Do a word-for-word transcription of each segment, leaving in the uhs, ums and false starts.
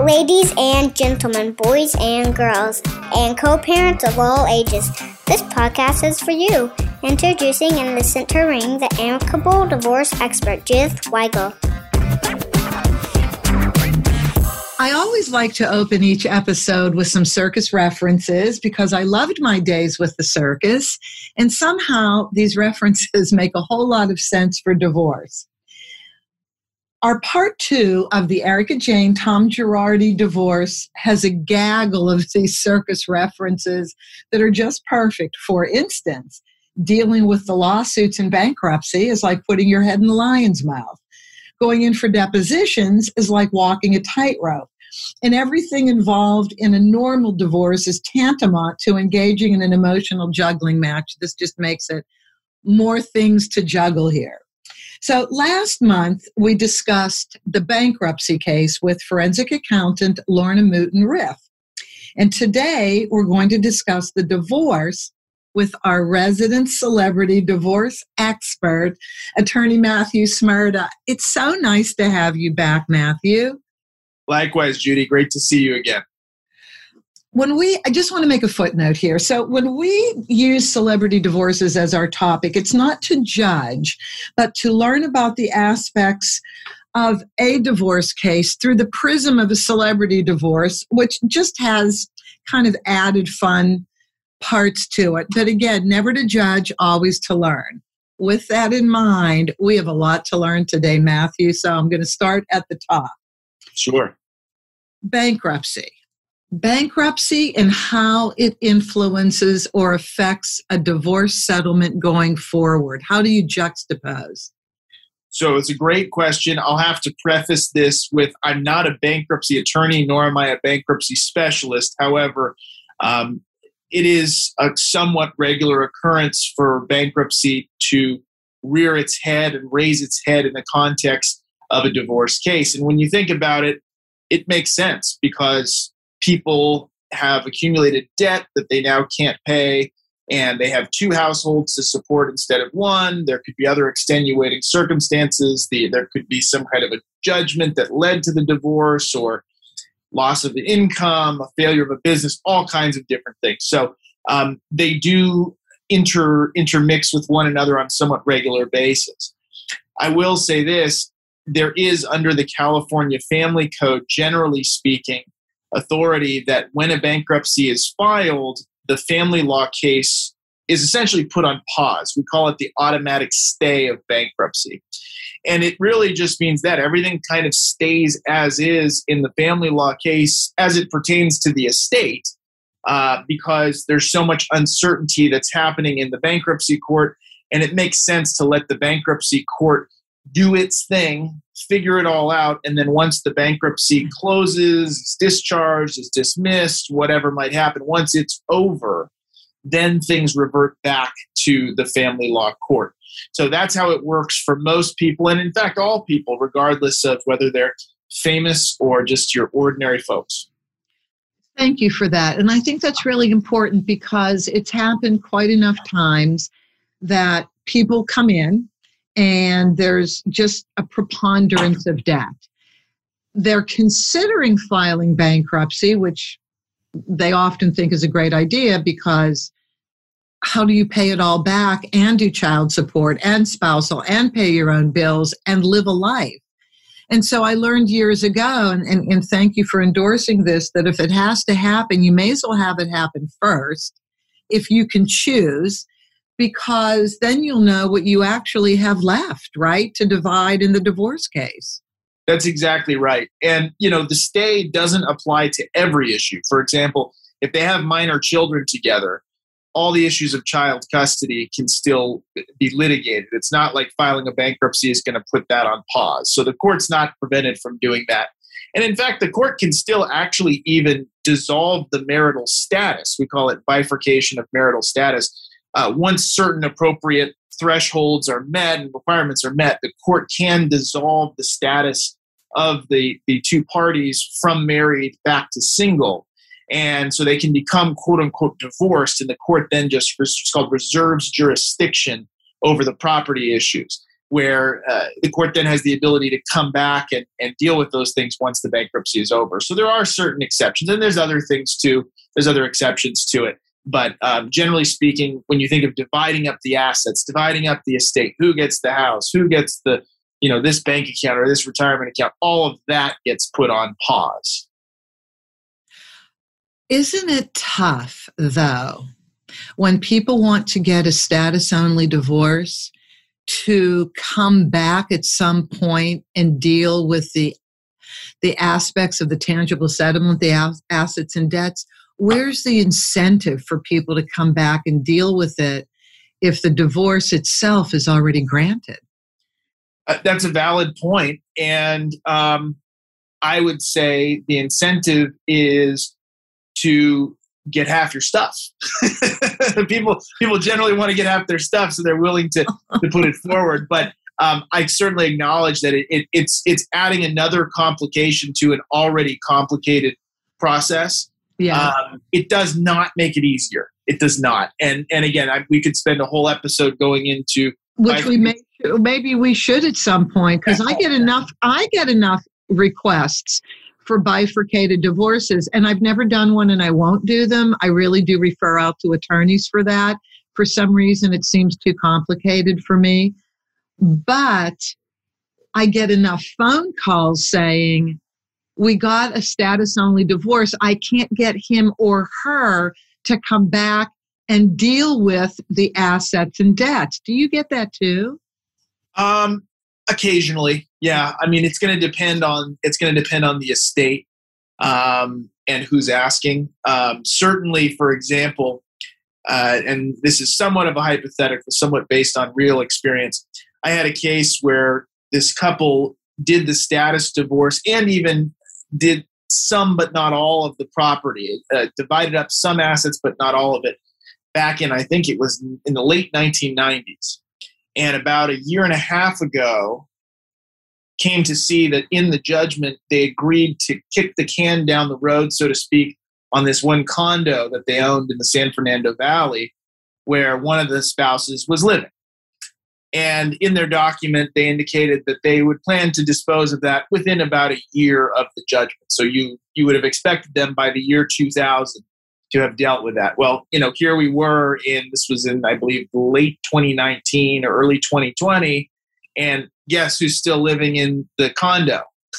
Ladies and gentlemen, boys and girls, and co-parents of all ages, this podcast is for you. Introducing and the center ring, the amicable divorce expert, Judith Weigel. I always like to open each episode with some circus references because I loved my days with the circus, and somehow these references make a whole lot of sense for divorce. Our part two of the Erika Jayne Tom Girardi divorce has a gaggle of these circus references that are just perfect. For instance, dealing with the lawsuits and bankruptcy is like putting your head in the lion's mouth. Going in for depositions is like walking a tightrope. And everything involved in a normal divorce is tantamount to engaging in an emotional juggling match. This just makes it more things to juggle here. So last month, we discussed the bankruptcy case with forensic accountant Lorna Moulton-Riff. And today, we're going to discuss the divorce with our resident celebrity divorce expert, attorney Matthew Smyrda. It's so nice to have you back, Matthew. Likewise, Judy. Great to see you again. When we, I just want to make a footnote here. So when we use celebrity divorces as our topic, it's not to judge, but to learn about the aspects of a divorce case through the prism of a celebrity divorce, which just has kind of added fun parts to it. But again, never to judge, always to learn. With that in mind, we have a lot to learn today, Matthew. So I'm going to start at the top. Sure. Bankruptcy. Bankruptcy and how it influences or affects a divorce settlement going forward. How do you juxtapose? So it's a great question. I'll have to preface this with I'm not a bankruptcy attorney, nor am I a bankruptcy specialist. However, um, it is a somewhat regular occurrence for bankruptcy to rear its head and raise its head in the context of a divorce case. And when you think about it, it makes sense because people have accumulated debt that they now can't pay, and they have two households to support instead of one. There could be other extenuating circumstances. The, there could be some kind of a judgment that led to the divorce, or loss of income, a failure of a business, all kinds of different things. So um, they do inter intermix with one another on a somewhat regular basis. I will say this, there is under the California Family Code, generally speaking, authority that when a bankruptcy is filed, the family law case is essentially put on pause. We call it the automatic stay of bankruptcy. And it really just means that everything kind of stays as is in the family law case as it pertains to the estate, uh, because there's so much uncertainty that's happening in the bankruptcy court. And it makes sense to let the bankruptcy court do its thing, figure it all out, and then once the bankruptcy closes, is discharged, is dismissed, whatever might happen, once it's over, then things revert back to the family law court. So that's how it works for most people, and in fact, all people, regardless of whether they're famous or just your ordinary folks. Thank you for that. And I think that's really important because it's happened quite enough times that people come in and there's just a preponderance of debt. They're considering filing bankruptcy, which they often think is a great idea because how do you pay it all back and do child support and spousal and pay your own bills and live a life? And so I learned years ago, and, and, and thank you for endorsing this, that if it has to happen, you may as well have it happen first if you can choose, because then you'll know what you actually have left, right, to divide in the divorce case. That's exactly right. And, you know, the stay doesn't apply to every issue. For example, if they have minor children together, all the issues of child custody can still be litigated. It's not like filing a bankruptcy is going to put that on pause. So the court's not prevented from doing that. And in fact, the court can still actually even dissolve the marital status. We call it bifurcation of marital status. Uh, once certain appropriate thresholds are met and requirements are met, the court can dissolve the status of the, the two parties from married back to single. And so they can become, quote unquote, divorced. And the court then just, it's called reserves jurisdiction over the property issues. where uh, the court then has the ability to come back and, and deal with those things once the bankruptcy is over. So there are certain exceptions, and there's other things too. There's other exceptions to it. But um, generally speaking, when you think of dividing up the assets, dividing up the estate, who gets the house, who gets the, you know, this bank account or this retirement account, all of that gets put on pause. Isn't it tough, though, when people want to get a status-only divorce to come back at some point and deal with the the aspects of the tangible settlement, the as- assets and debts? Where's the incentive for people to come back and deal with it if the divorce itself is already granted? Uh, that's a valid point. And um, I would say the incentive is to get half your stuff. people people generally want to get half their stuff, so they're willing to, to put it forward. But um, I certainly acknowledge that it, it, it's it's adding another complication to an already complicated process. Yeah, um, it does not make it easier. It does not. And and again, I, we could spend a whole episode going into which we may maybe we should at some point, because I get enough I get enough requests for bifurcated divorces, and I've never done one, and I won't do them. I really do refer out to attorneys for that. For some reason, it seems too complicated for me. But I get enough phone calls saying, we got a status-only divorce. I can't get him or her to come back and deal with the assets and debts. Do you get that too? Um, occasionally, yeah. I mean, it's going to depend on it's going to depend on the estate um, and who's asking. Um, certainly, for example, uh, and this is somewhat of a hypothetical, somewhat based on real experience. I had a case where this couple did the status divorce and even did some but not all of the property, uh, divided up some assets but not all of it, back in, I think it was in the late nineteen nineties. And about a year and a half ago, came to see that in the judgment, they agreed to kick the can down the road, so to speak, on this one condo that they owned in the San Fernando Valley, where one of the spouses was living. And in their document, they indicated that they would plan to dispose of that within about a year of the judgment. So you you would have expected them by the year two thousand to have dealt with that. Well, you know, here we were in, this was in, I believe, late twenty nineteen or early twenty twenty. And guess who's still living in the condo?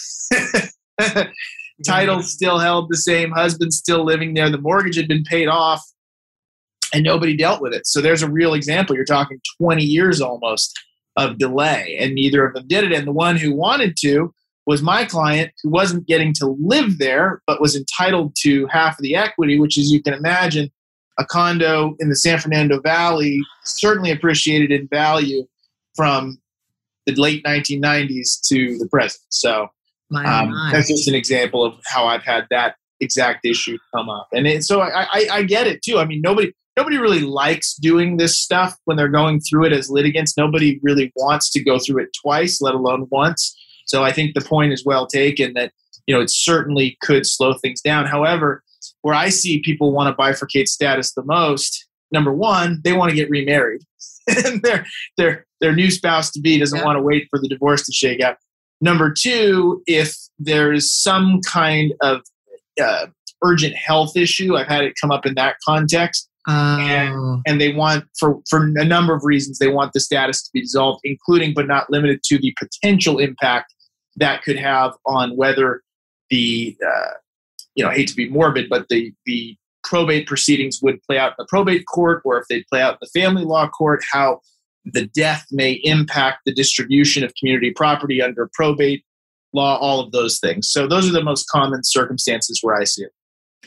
Title still held the same, husband still living there. The mortgage had been paid off. And nobody dealt with it. So there's a real example. You're talking twenty years almost of delay, and neither of them did it. And the one who wanted to was my client, who wasn't getting to live there, but was entitled to half of the equity, which, as you can imagine, a condo in the San Fernando Valley certainly appreciated in value from the late nineteen nineties to the present. So um, that's just an example of how I've had that exact issue come up. And it, so I, I, I get it too. I mean, nobody... Nobody really likes doing this stuff when they're going through it as litigants. Nobody really wants to go through it twice, let alone once. So I think the point is well taken that, you know, it certainly could slow things down. However, where I see people want to bifurcate status the most, number one, they want to get remarried. and their their their new spouse to be doesn't yeah. want to wait for the divorce to shake out. Number two, if there is some kind of uh, urgent health issue, I've had it come up in that context. Oh. And, and they want, for, for a number of reasons, they want the status to be dissolved, including but not limited to the potential impact that could have on whether the, uh, you know, I hate to be morbid, but the, the probate proceedings would play out in the probate court, or if they'd play out in the family law court, how the death may impact the distribution of community property under probate law, all of those things. So those are the most common circumstances where I see it.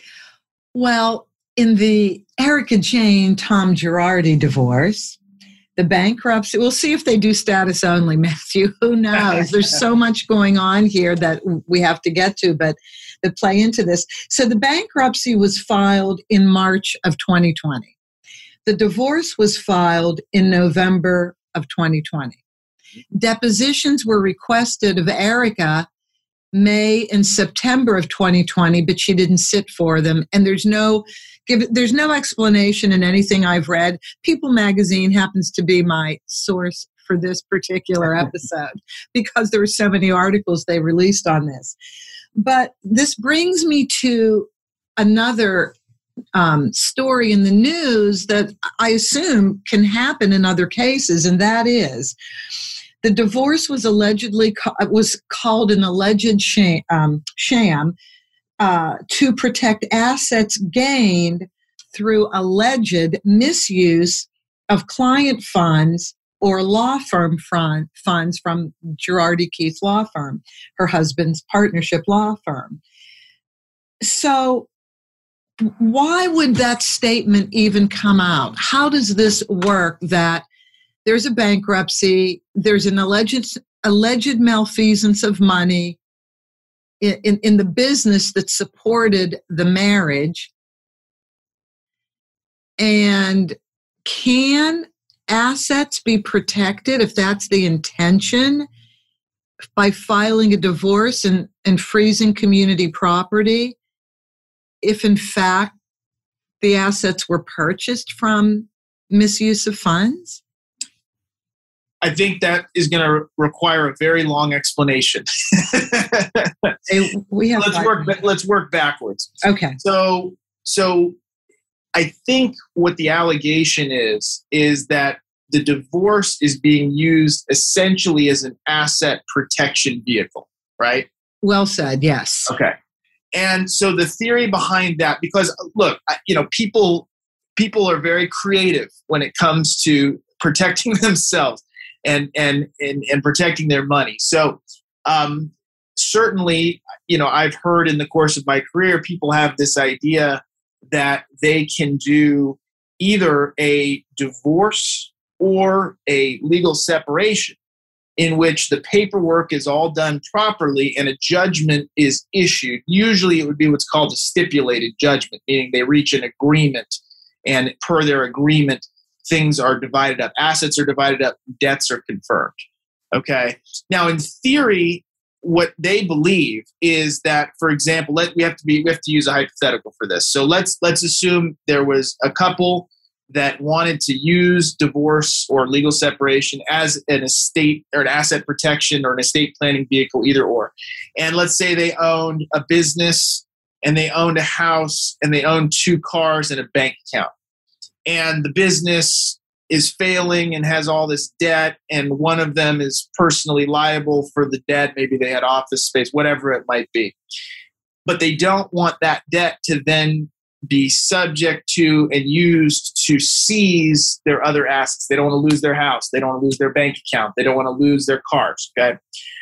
Well, in the Erica Jane Tom Girardi divorce, the bankruptcy, we'll see if they do status only, Matthew. Who knows? There's so much going on here that we have to get to, but that play into this. So the bankruptcy was filed in March of twenty twenty. The divorce was filed in November of twenty twenty. Depositions were requested of Erica May and September of twenty twenty, but she didn't sit for them. And there's no give, there's no explanation in anything I've read. People Magazine happens to be my source for this particular episode because there were so many articles they released on this. But this brings me to another um, story in the news that I assume can happen in other cases, and that is the divorce was allegedly was called an alleged sham, um, sham uh, to protect assets gained through alleged misuse of client funds or law firm fund, funds from Girardi Keith Law Firm, her husband's partnership law firm. So why would that statement even come out? How does this work that there's a bankruptcy, there's an alleged alleged malfeasance of money in, in, in the business that supported the marriage, and can assets be protected if that's the intention by filing a divorce and, and freezing community property if in fact the assets were purchased from misuse of funds? I think that is going to require a very long explanation. Hey, we have let's work. Minutes. Let's work backwards. Okay. So, so I think what the allegation is is that the divorce is being used essentially as an asset protection vehicle, right? Well said. Yes. Okay. And so the theory behind that, because look, you know, people people are very creative when it comes to protecting themselves. And, and and and protecting their money. So um, certainly, you know, I've heard in the course of my career, people have this idea that they can do either a divorce or a legal separation in which the paperwork is all done properly and a judgment is issued. Usually it would be what's called a stipulated judgment, meaning they reach an agreement, and per their agreement, things are divided up, assets are divided up, debts are confirmed. Okay. Now, in theory, what they believe is that, for example, let we have to be we have to use a hypothetical for this. So let's let's assume there was a couple that wanted to use divorce or legal separation as an estate or an asset protection or an estate planning vehicle, either or. And let's say they owned a business and they owned a house and they owned two cars and a bank account. And the business is failing and has all this debt, and one of them is personally liable for the debt. Maybe they had office space, whatever it might be. But they don't want that debt to then be subject to and used to seize their other assets. They don't want to lose their house. They don't want to lose their bank account. They don't want to lose their cars. Okay.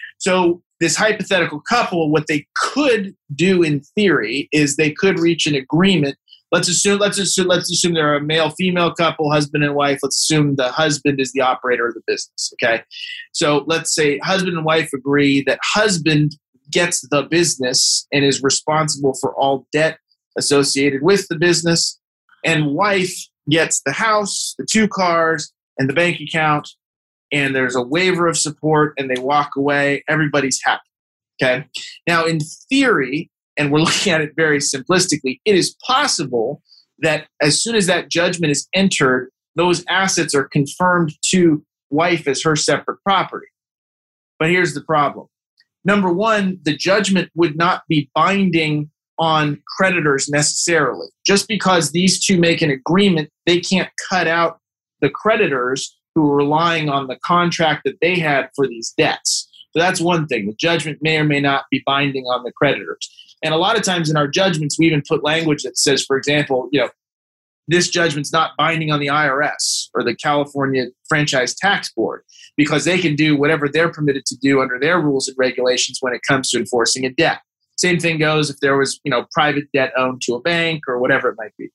So this hypothetical couple, what they could do in theory is they could reach an agreement. Let's assume, let's assume, let's assume they're a male-female couple, husband and wife. Let's assume the husband is the operator of the business. Okay. So let's say husband and wife agree that husband gets the business and is responsible for all debt associated with the business, and wife gets the house, the two cars, and the bank account, and there's a waiver of support, and they walk away. Everybody's happy. Okay. Now, in theory, and we're looking at it very simplistically, it is possible that as soon as that judgment is entered, those assets are confirmed to wife as her separate property. But here's the problem. Number one, the judgment would not be binding on creditors necessarily. Just because these two make an agreement, they can't cut out the creditors who are relying on the contract that they had for these debts. So that's one thing. The judgment may or may not be binding on the creditors. And a lot of times in our judgments, we even put language that says, for example, you know, this judgment's not binding on the I R S or the California Franchise Tax Board, because they can do whatever they're permitted to do under their rules and regulations when it comes to enforcing a debt. Same thing goes if there was, you know, private debt owned to a bank or whatever it might be.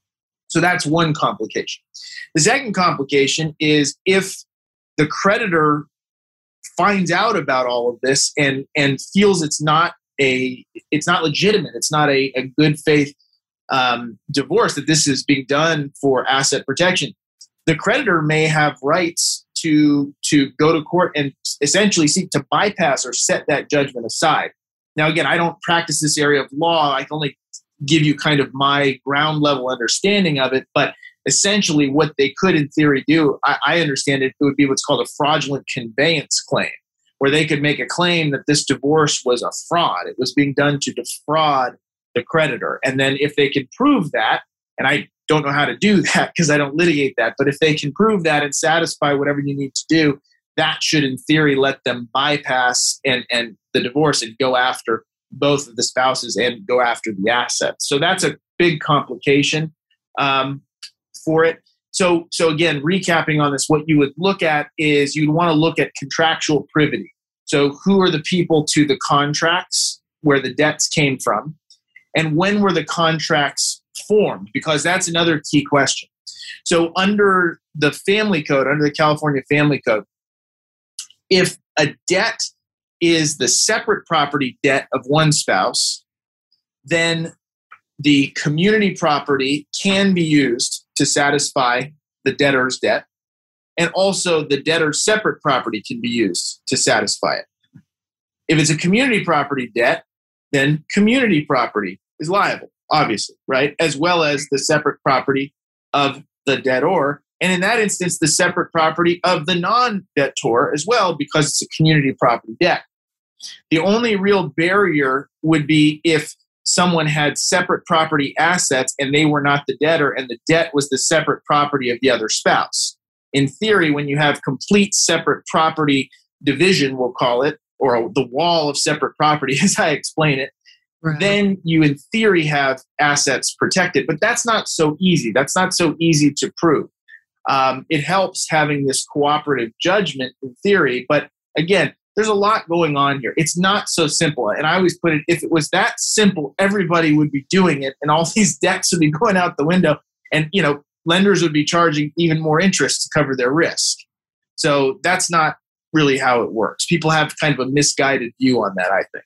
So that's one complication. The second complication is if the creditor finds out about all of this and, and feels it's not a, it's not legitimate, it's not a, a good faith um, divorce, that this is being done for asset protection, the creditor may have rights to, to go to court and essentially seek to bypass or set that judgment aside. Now, again, I don't practice this area of law. I can only give you kind of my ground level understanding of it, but essentially what they could in theory do, I, I understand it, it would be what's called a fraudulent conveyance claim, where they could make a claim that this divorce was a fraud. It was being done to defraud the creditor. And then if they can prove that, and I don't know how to do that because I don't litigate that, but if they can prove that and satisfy whatever you need to do, that should in theory let them bypass and, and the divorce and go after both of the spouses and go after the assets. So that's a big complication um, for it. So, so again, recapping on this, what you would look at is you'd want to look at contractual privity. So who are the people to the contracts where the debts came from? And when were the contracts formed? Because that's another key question. So under the family code, under the California Family Code, if a debt is the separate property debt of one spouse, then the community property can be used to satisfy the debtor's debt, and also the debtor's separate property can be used to satisfy it. If it's a community property debt, then community property is liable, obviously, right? As well as the separate property of the debtor. And in that instance, the separate property of the non-debtor as well, because it's a community property debt. The only real barrier would be if someone had separate property assets and they were not the debtor and the debt was the separate property of the other spouse. In theory, when you have complete separate property division, we'll call it, or the wall of separate property, as I explain it, right, then you in theory have assets protected. But that's not so easy. That's not so easy to prove. Um, it helps having this cooperative judgment in theory, but again, there's a lot going on here. It's not so simple. And I always put it, if it was that simple, everybody would be doing it and all these debts would be going out the window and, you know, lenders would be charging even more interest to cover their risk. So that's not really how it works. People have kind of a misguided view on that, I think.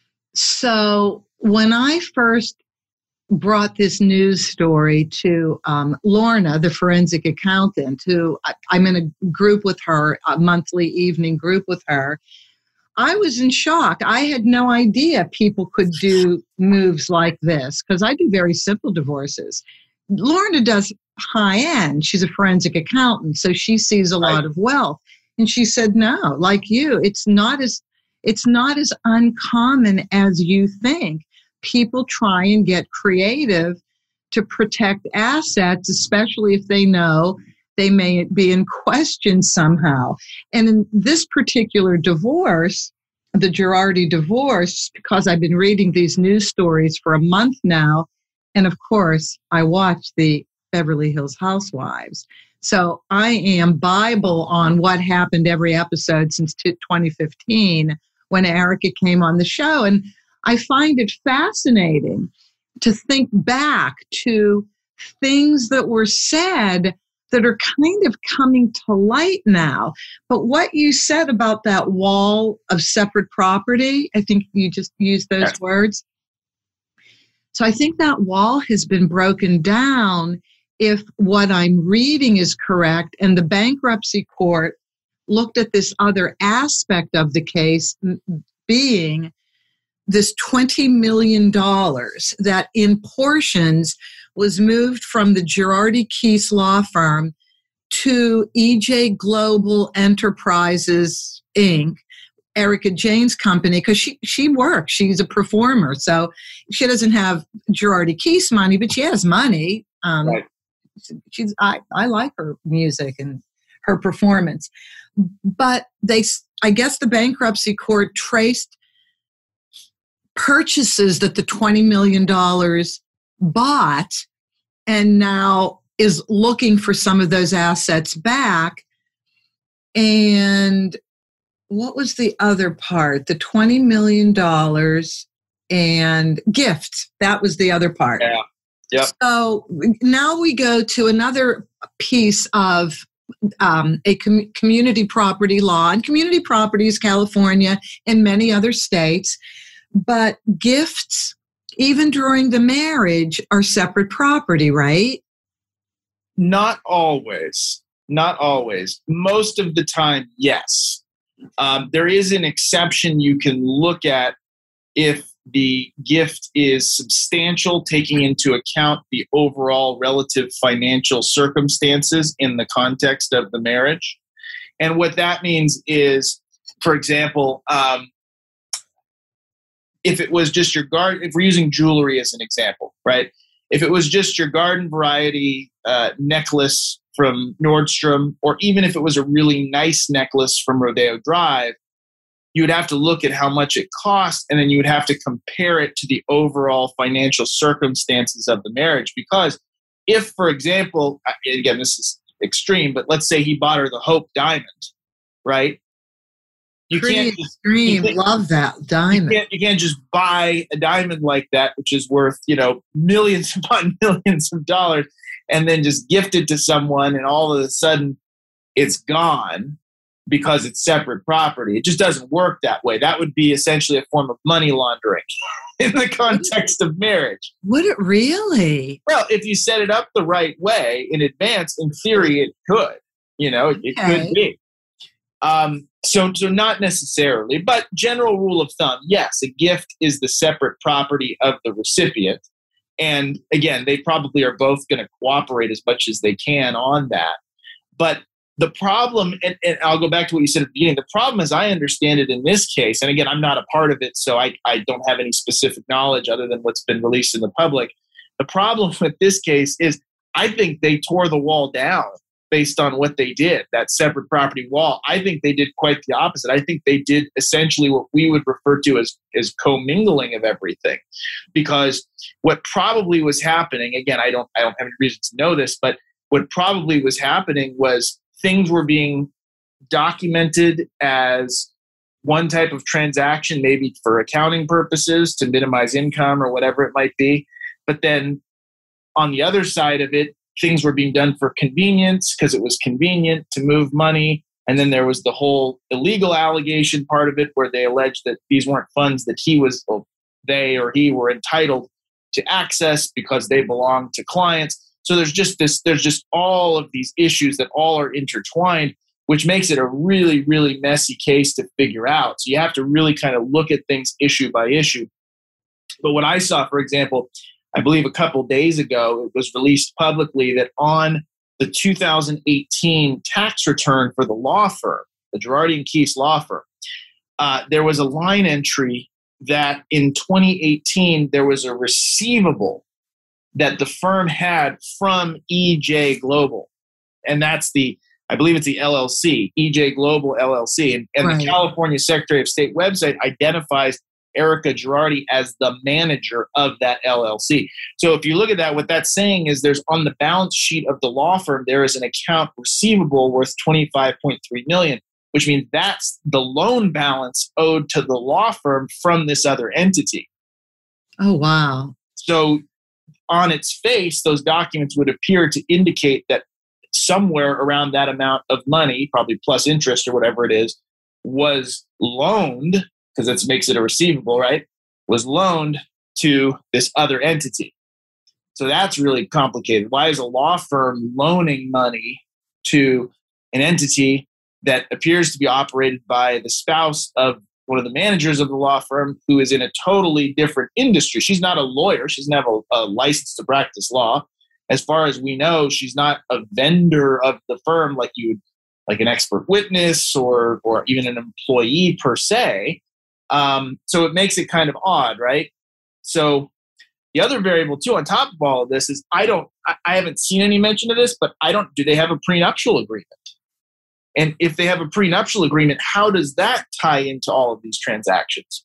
So when I first brought this news story to um, Lorna, the forensic accountant, who I, I'm in a group with her, a monthly evening group with her, I was in shock. I had no idea people could do moves like this because I do very simple divorces. Lorna does high end. She's a forensic accountant, so she sees a lot right. of wealth. And she said, no, like you, it's not as it's not as uncommon as you think. People try and get creative to protect assets, especially if they know they may be in question somehow. And in this particular divorce, the Girardi divorce, because I've been reading these news stories for a month now, and of course, I watch the Beverly Hills Housewives. So I am Bible on what happened every episode since twenty fifteen when Erica came on the show. And I find it fascinating to think back to things that were said that are kind of coming to light now. But what you said about that wall of separate property, I think you just used those yes. words. So I think that wall has been broken down if what I'm reading is correct, and the bankruptcy court looked at this other aspect of the case being this twenty million dollars that in portions was moved from the Girardi Keese law firm to E J Global Enterprises, Incorporated, Erica Jane's company, because she, she works. She's a performer. So she doesn't have Girardi Keese money, but she has money. Um, right. She's I, I like her music and her performance. But they, I guess the bankruptcy court traced purchases that the twenty million dollars bought and now is looking for some of those assets back. And what was the other part? The twenty million dollars and gifts. That was the other part. Yeah. Yep. So now we go to another piece of um, a com- community property law. And community property is California and many other states. But gifts, even during the marriage, are separate property, right? Not always. Not always. Most of the time, yes. Um, there is an exception you can look at if the gift is substantial, taking into account the overall relative financial circumstances in the context of the marriage. And what that means is, for example, um, if it was just your garden, if we're using jewelry as an example, right? If it was just your garden variety uh, necklace from Nordstrom, or even if it was a really nice necklace from Rodeo Drive, you would have to look at how much it cost, and then you would have to compare it to the overall financial circumstances of the marriage. Because if, for example, again, this is extreme, but let's say he bought her the Hope diamond, right? You Pretty can't just, extreme. you can't, Love that diamond. You can't, you can't just buy a diamond like that, which is worth, you know, millions upon millions of dollars, and then just gift it to someone, and all of a sudden it's gone because it's separate property. It just doesn't work that way. That would be essentially a form of money laundering in the context of marriage. Would it really? Well, if you set it up the right way in advance, in theory, it could. You know, it Okay. could be. Um, so, so not necessarily, but general rule of thumb, yes, a gift is the separate property of the recipient. And again, they probably are both going to cooperate as much as they can on that. But the problem, and, and I'll go back to what you said at the beginning, the problem as I understand it in this case, and again, I'm not a part of it, so I, I don't have any specific knowledge other than what's been released in the public. The problem with this case is I think they tore the wall down based on what they did, that separate property wall. I think they did quite the opposite. I think they did essentially what we would refer to as, as commingling of everything. Because what probably was happening, again, I don't I don't have any reason to know this, but what probably was happening was things were being documented as one type of transaction, maybe for accounting purposes to minimize income or whatever it might be. But then on the other side of it, things were being done for convenience because it was convenient to move money. And then there was the whole illegal allegation part of it where they alleged that these weren't funds that he was, or they or he were entitled to access because they belonged to clients. So there's just this, there's just all of these issues that all are intertwined, which makes it a really, really messy case to figure out. So you have to really kind of look at things issue by issue. But what I saw, for example, I believe a couple days ago, it was released publicly that on the two thousand eighteen tax return for the law firm, the Girardi and Keese law firm, uh, there was a line entry that in twenty eighteen, there was a receivable that the firm had from E J Global. And that's the, I believe it's the L L C, E J Global L L C. And, and right. The California Secretary of State website identifies Erica Girardi as the manager of that L L C. So if you look at that, what that's saying is there's on the balance sheet of the law firm, there is an account receivable worth twenty-five point three million dollars, which means that's the loan balance owed to the law firm from this other entity. Oh, wow. So on its face, those documents would appear to indicate that somewhere around that amount of money, probably plus interest or whatever it is, was loaned, because that makes it a receivable, right? Was loaned to this other entity. So that's really complicated. Why is a law firm loaning money to an entity that appears to be operated by the spouse of one of the managers of the law firm who is in a totally different industry? She's not a lawyer. She doesn't have a, a license to practice law. As far as we know, she's not a vendor of the firm like you would, like an expert witness or or even an employee per se. Um, so it makes it kind of odd, right? So the other variable too, on top of all of this, is I don't, I, I haven't seen any mention of this, but I don't, do they have a prenuptial agreement? And if they have a prenuptial agreement, how does that tie into all of these transactions?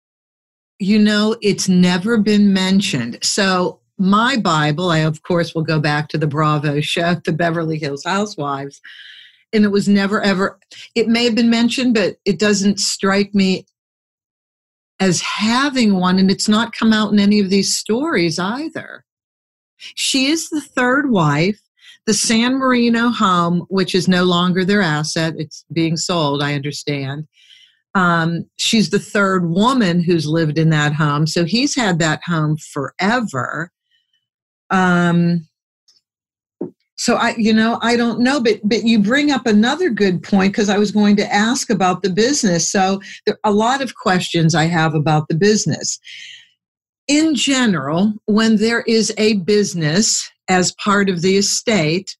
You know, it's never been mentioned. So my Bible, I of course will go back to the Bravo show, the Beverly Hills Housewives, and it was never ever, it may have been mentioned, but it doesn't strike me as having one, and it's not come out in any of these stories either. She is the third wife. The San Marino home, which is no longer their asset, it's being sold, I understand. Um, she's the third woman who's lived in that home, so he's had that home forever. Um, So I, you know, I don't know, but but you bring up another good point, because I was going to ask about the business. So there are a lot of questions I have about the business. In general, when there is a business as part of the estate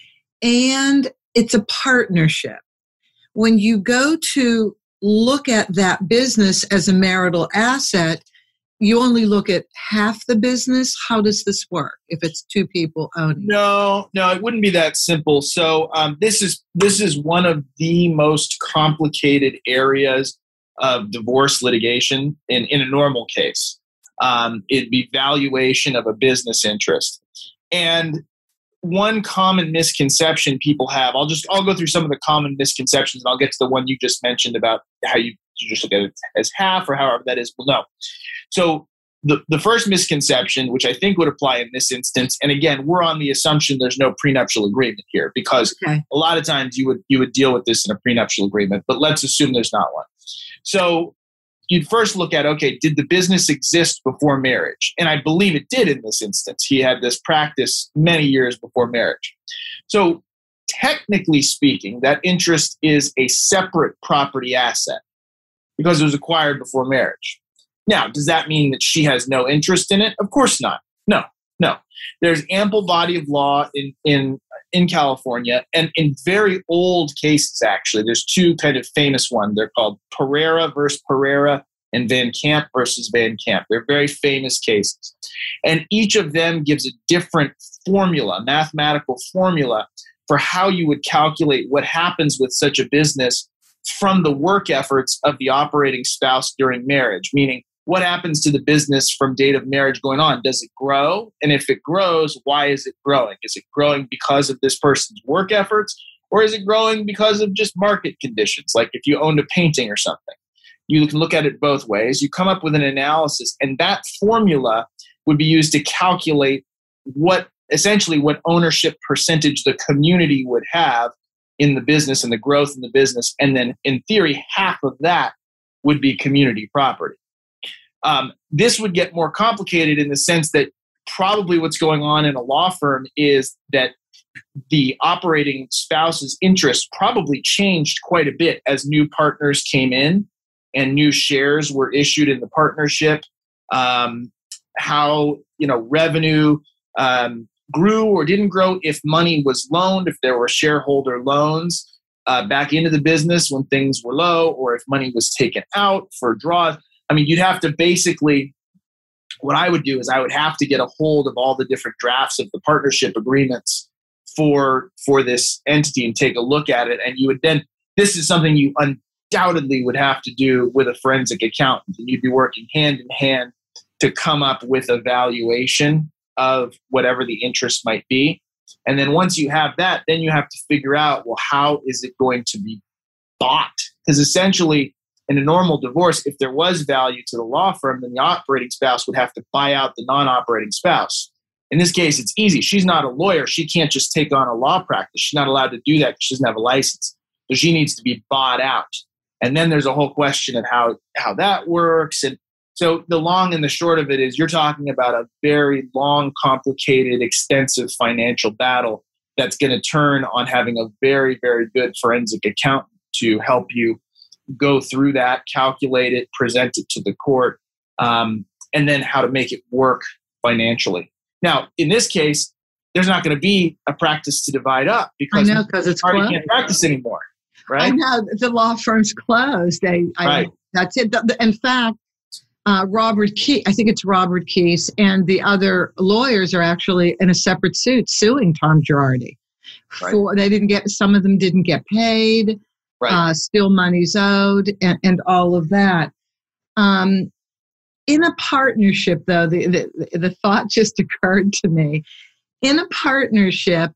and it's a partnership, when you go to look at that business as a marital asset, you only look at half the business. How does this work if it's two people owning? No, no, it wouldn't be that simple. So um, this is this is one of the most complicated areas of divorce litigation in, in a normal case. Um, it'd be valuation of a business interest. And one common misconception people have, I'll just I'll go through some of the common misconceptions, and I'll get to the one you just mentioned about how you, you just look at it as half or however that is. Well, no. So the, the first misconception, which I think would apply in this instance, and again, we're on the assumption there's no prenuptial agreement here, because okay. a lot of times you would you would deal with this in a prenuptial agreement, but let's assume there's not one. So you'd first look at, okay, did the business exist before marriage? And I believe it did in this instance. He had this practice many years before marriage. So technically speaking, that interest is a separate property asset because it was acquired before marriage. Now, does that mean that she has no interest in it? Of course not. No, no. There's ample body of law in, in, in California, and in very old cases, actually. There's two kind of famous ones. They're called Pereira versus Pereira and Van Camp versus Van Camp. They're very famous cases. And each of them gives a different formula, mathematical formula, for how you would calculate what happens with such a business from the work efforts of the operating spouse during marriage, meaning what happens to the business from date of marriage going on? Does it grow? And if it grows, why is it growing? Is it growing because of this person's work efforts? Or is it growing because of just market conditions? Like if you owned a painting or something, you can look at it both ways. You come up with an analysis, and that formula would be used to calculate what essentially what ownership percentage the community would have in the business and the growth in the business. And then in theory, half of that would be community property. Um, this would get more complicated in the sense that probably what's going on in a law firm is that the operating spouse's interest probably changed quite a bit as new partners came in and new shares were issued in the partnership. Um, how, you know, revenue um, grew or didn't grow, if money was loaned, if there were shareholder loans uh, back into the business when things were low, or if money was taken out for draws. I mean, you'd have to basically, what I would do is I would have to get a hold of all the different drafts of the partnership agreements for, for this entity and take a look at it. And you would then, this is something you undoubtedly would have to do with a forensic accountant. And you'd be working hand in hand to come up with a valuation of whatever the interest might be. And then once you have that, then you have to figure out, well, how is it going to be bought? Because essentially, in a normal divorce, if there was value to the law firm, then the operating spouse would have to buy out the non-operating spouse. In this case, it's easy. She's not a lawyer. She can't just take on a law practice. She's not allowed to do that because she doesn't have a license. So she needs to be bought out. And then there's a whole question of how, how that works. And so the long and the short of it is you're talking about a very long, complicated, extensive financial battle that's going to turn on having a very, very good forensic accountant to help you go through that, calculate it, present it to the court, um, and then how to make it work financially. Now, in this case, there's not going to be a practice to divide up because I know, because it's party closed. Can't practice anymore, right? I know, the law firm's closed. They, I, right. That's it. The, the, in fact, uh, Robert Key, I think it's Robert Keese, and the other lawyers are actually in a separate suit suing Tom Girardi. Right. For they didn't get, some of them didn't get paid. Right. Uh, still money's owed, and, and all of that. Um, in a partnership, though, the, the the thought just occurred to me. In a partnership,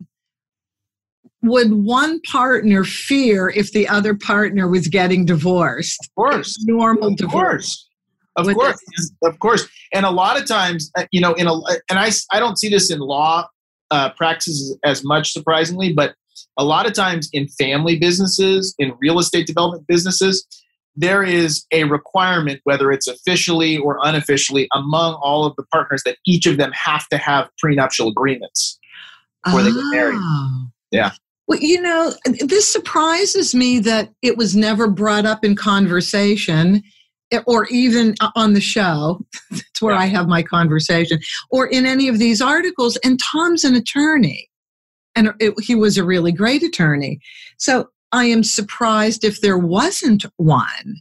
would one partner fear if the other partner was getting divorced? Of course. Normal of divorce. Course. Of Would course. they? Of course. And a lot of times, you know, in a and I I don't see this in law uh, practices as much, surprisingly, but a lot of times in family businesses, in real estate development businesses, there is a requirement, whether it's officially or unofficially, among all of the partners that each of them have to have prenuptial agreements. before they get married. Oh. Yeah. Well, you know, this surprises me that it was never brought up in conversation or even on the show. That's where Yeah. I have my conversation, or in any of these articles. And Tom's an attorney, and it, he was a really great attorney. So I am surprised if there wasn't one.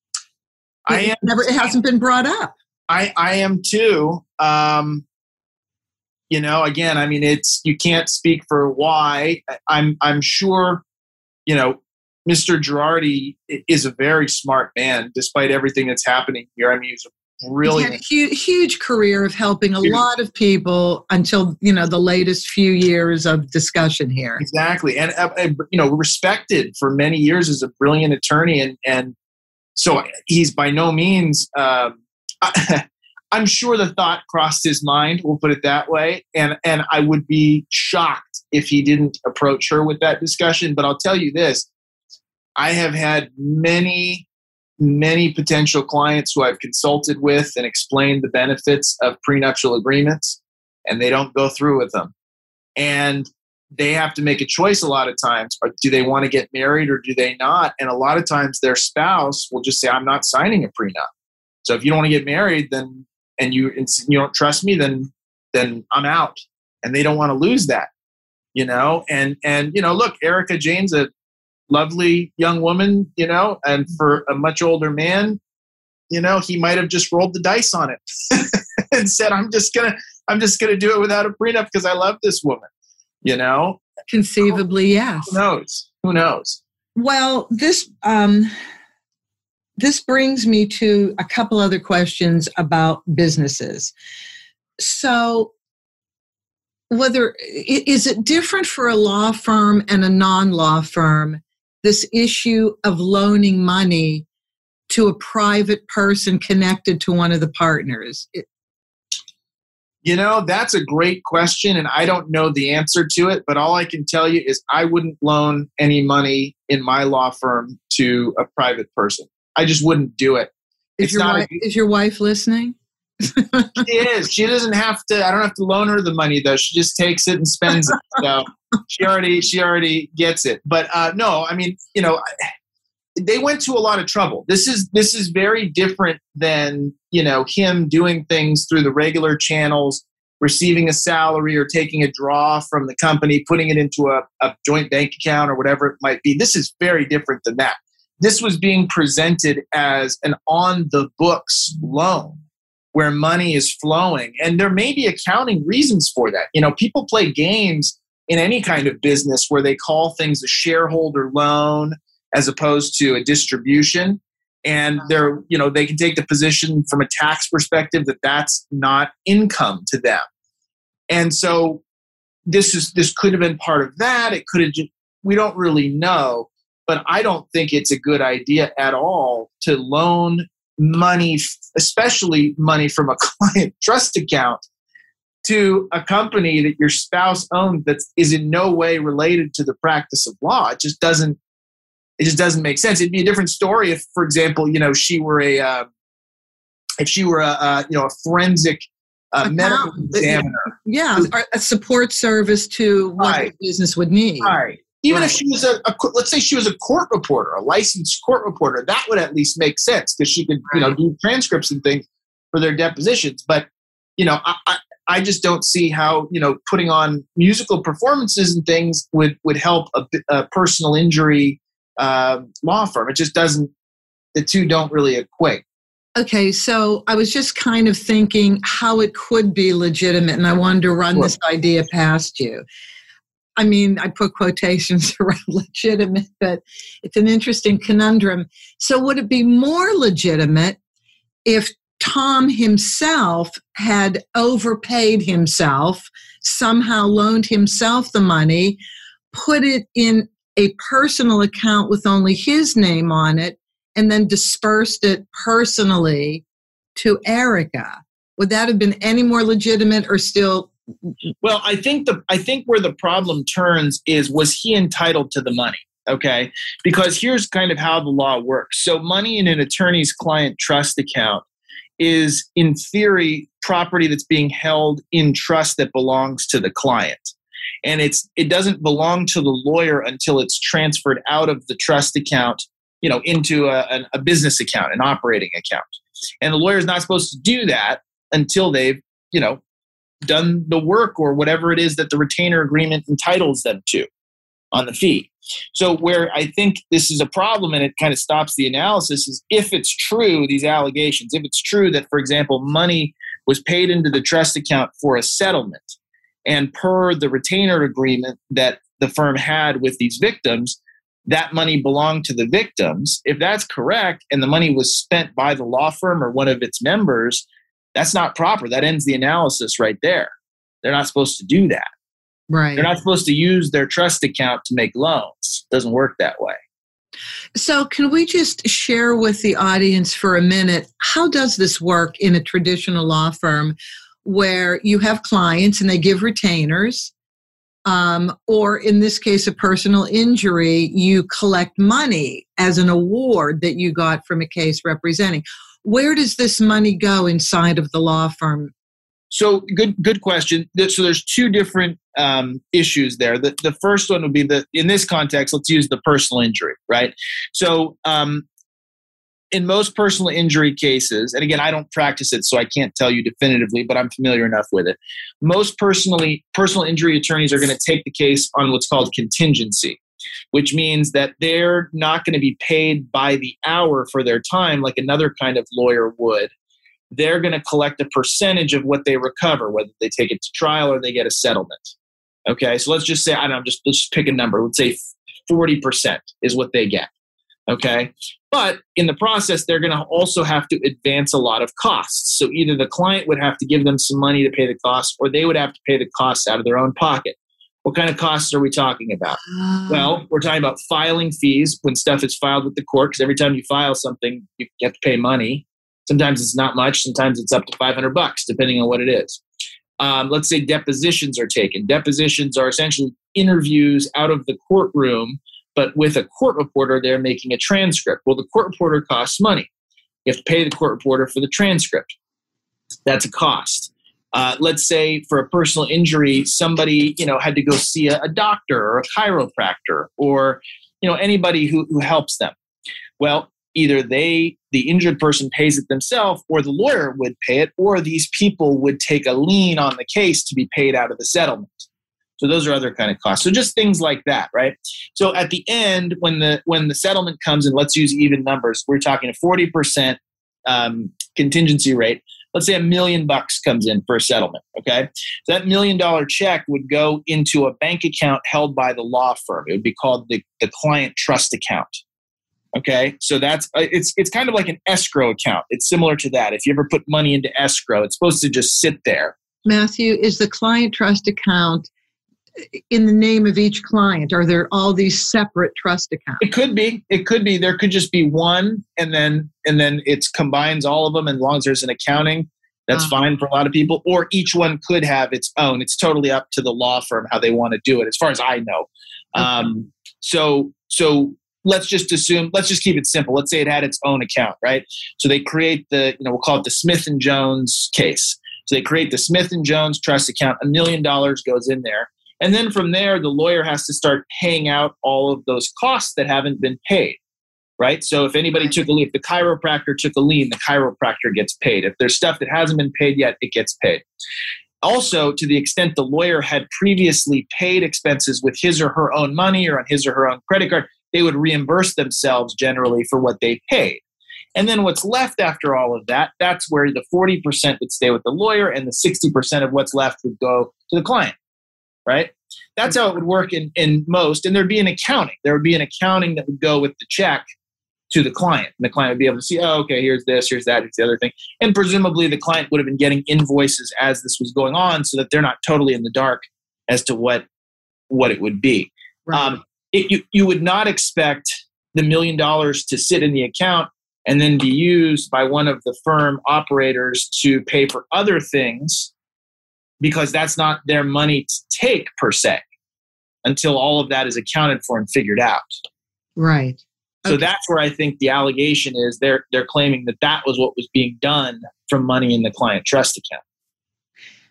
I It am, never, it hasn't been brought up. I, I am too. Um, you know, again, I mean, it's, you can't speak for why. I'm, I'm sure, you know, Mister Girardi is a very smart man, despite everything that's happening here. I mean, he's a brilliant. He's had a huge, huge career of helping a lot of people until, you know, the latest few years of discussion here. Exactly. And, uh, you know, respected for many years as a brilliant attorney. And, and so he's by no means, um, I, I'm sure the thought crossed his mind, we'll put it that way. And, and I would be shocked if he didn't approach her with that discussion. But I'll tell you this, I have had many, many potential clients who I've consulted with and explained the benefits of prenuptial agreements, and they don't go through with them. And they have to make a choice a lot of times. Or do they want to get married or do they not? And a lot of times their spouse will just say, I'm not signing a prenup. So if you don't want to get married, then and you and you don't trust me, then then I'm out. And they don't want to lose that, you know. And and you know, look, Erica Jane's a lovely young woman, you know, and for a much older man, you know, he might have just rolled the dice on it and said, I'm just gonna I'm just gonna do it without a prenup because I love this woman, you know. Conceivably, yes. Who knows? Who knows? Well, this um, this brings me to a couple other questions about businesses. So, whether is it different for a law firm and a non-law firm, this issue of loaning money to a private person connected to one of the partners? It, You know, that's a great question, and I don't know the answer to it, but all I can tell you is I wouldn't loan any money in my law firm to a private person. I just wouldn't do it. is, It's your not wife, a, is your wife listening? she is. She doesn't have to, I don't have to loan her the money, though. She just takes it and spends it. So she already, she already gets it. But uh, no, I mean, you know, they went to a lot of trouble. This is this is very different than, you know, him doing things through the regular channels, receiving a salary or taking a draw from the company, putting it into a, a joint bank account or whatever it might be. This is very different than that. This was being presented as an on-the-books loan where money is flowing. And there may be accounting reasons for that. You know, people play games in any kind of business where they call things a shareholder loan as opposed to a distribution. And they're, you know, they can take the position from a tax perspective that that's not income to them. And so this is, this could have been part of that. It could have just, we don't really know, but I don't think it's a good idea at all to loan money, especially money from a client trust account, to a company that your spouse owns that is in no way related to the practice of law. It just doesn't, it just doesn't make sense. It'd be a different story if, for example, you know, she were a, uh, if she were a, uh, you know, a forensic uh, medical examiner. Yeah, a support service to what Right. the business would need. Right. Even Right. if she was a, a, let's say she was a court reporter, a licensed court reporter, that would at least make sense because she could, you know, Right. do transcripts and things for their depositions. But, you know, I, I, I just don't see how, you know, putting on musical performances and things would, would help a, a personal injury uh, law firm. It just doesn't, the two don't really equate. Okay, so I was just kind of thinking how it could be legitimate, and I wanted to run Sure. this idea past you. I mean, I put quotations around legitimate, but it's an interesting conundrum. So would it be more legitimate if Tom himself had overpaid himself, somehow loaned himself the money, put it in a personal account with only his name on it, and then dispersed it personally to Erica? Would that have been any more legitimate or still? Well, I think the I think where the problem turns is, was he entitled to the money? Okay, because here's kind of how the law works. So money in an attorney's client trust account is, in theory, property that's being held in trust that belongs to the client. And it's it doesn't belong to the lawyer until it's transferred out of the trust account, you know, into a, a, a business account, an operating account. And the lawyer is not supposed to do that until they've, you know, done the work or whatever it is that the retainer agreement entitles them to on the fee. So where I think this is a problem and it kind of stops the analysis is if it's true, these allegations, if it's true that, for example, money was paid into the trust account for a settlement, and per the retainer agreement that the firm had with these victims, that money belonged to the victims. If that's correct and the money was spent by the law firm or one of its members, that's not proper. That ends the analysis right there. They're not supposed to do that. Right. They're not supposed to use their trust account to make loans. It doesn't work that way. So can we just share with the audience for a minute, how does this work in a traditional law firm where you have clients and they give retainers, um, or in this case, a personal injury, you collect money as an award that you got from a case representing? Where does this money go inside of the law firm? So good, good question. So there's two different um, issues there. The, the first one would be that in this context, let's use the personal injury, right? So um, in most personal injury cases, and again, I don't practice it, so I can't tell you definitively, but I'm familiar enough with it. Most personally, personal injury attorneys are going to take the case on what's called contingency, which means that they're not going to be paid by the hour for their time like another kind of lawyer would. They're going to collect a percentage of what they recover, whether they take it to trial or they get a settlement. Okay, so let's just say, I don't know, just, let's just pick a number. Let's say forty percent is what they get. Okay, but in the process, they're going to also have to advance a lot of costs. So either the client would have to give them some money to pay the costs, or they would have to pay the costs out of their own pocket. What kind of costs are we talking about? Uh, well, we're talking about filing fees when stuff is filed with the court, because every time you file something, you have to pay money. Sometimes it's not much. Sometimes it's up to five hundred bucks, depending on what it is. Um, let's say depositions are taken. Depositions are essentially interviews out of the courtroom, but with a court reporter, they're making a transcript. Well, the court reporter costs money. You have to pay the court reporter for the transcript. That's a cost. Uh, let's say for a personal injury, somebody, you know, had to go see a, a doctor or a chiropractor or, you know, anybody who, who helps them. Well, either they, the injured person pays it themselves, or the lawyer would pay it, or these people would take a lien on the case to be paid out of the settlement. So those are other kind of costs. So just things like that, right? So at the end, when the when the settlement comes in, let's use even numbers. We're talking a forty percent um, contingency rate. Let's say a million bucks comes in for a settlement, okay? So that million dollar check would go into a bank account held by the law firm. It would be called the, the client trust account. Okay, so that's it's it's kind of like an escrow account. It's similar to that. If you ever put money into escrow, it's supposed to just sit there. Matthew, is the client trust account in the name of each client? Are there all these separate trust accounts? It could be. It could be. There could just be one, and then and then it combines all of them. And as long as there's an accounting, that's uh-huh. fine for a lot of people. Or each one could have its own. It's totally up to the law firm how they want to do it, as far as I know. Okay. Um, so so. Let's just assume, let's just keep it simple. Let's say it had its own account, right? So they create the, you know, we'll call it the Smith and Jones case. So they create the Smith and Jones trust account. A million dollars goes in there. And then from there, the lawyer has to start paying out all of those costs that haven't been paid, right? So if anybody took a lien, if the chiropractor took a lien, the chiropractor gets paid. If there's stuff that hasn't been paid yet, it gets paid. Also, to the extent the lawyer had previously paid expenses with his or her own money or on his or her own credit card, they would reimburse themselves generally for what they paid. And then what's left after all of that, that's where the forty percent would stay with the lawyer and the sixty percent of what's left would go to the client, right? That's how it would work in, in most. And there'd be an accounting. There would be an accounting that would go with the check to the client. And the client would be able to see, oh, okay, here's this, here's that, here's the other thing. And presumably the client would have been getting invoices as this was going on so that they're not totally in the dark as to what, what it would be. Right. Um, It, you, you would not expect the million dollars to sit in the account and then be used by one of the firm operators to pay for other things, because that's not their money to take per se until all of that is accounted for and figured out. Right. So okay. That's where I think the allegation is they're they're claiming that that was what was being done from money in the client trust account.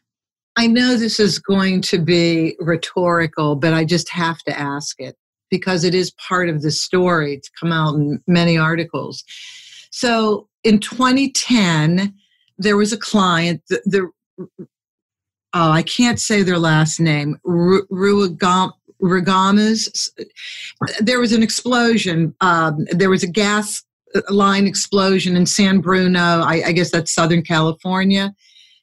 I know this is going to be rhetorical, but I just have to ask it because it is part of the story. It's come out in many articles. So in twenty ten, there was a client, the, the oh, I can't say their last name, Ruagamas. There was an explosion. Um, there was a gas line explosion in San Bruno. I, I guess that's Southern California.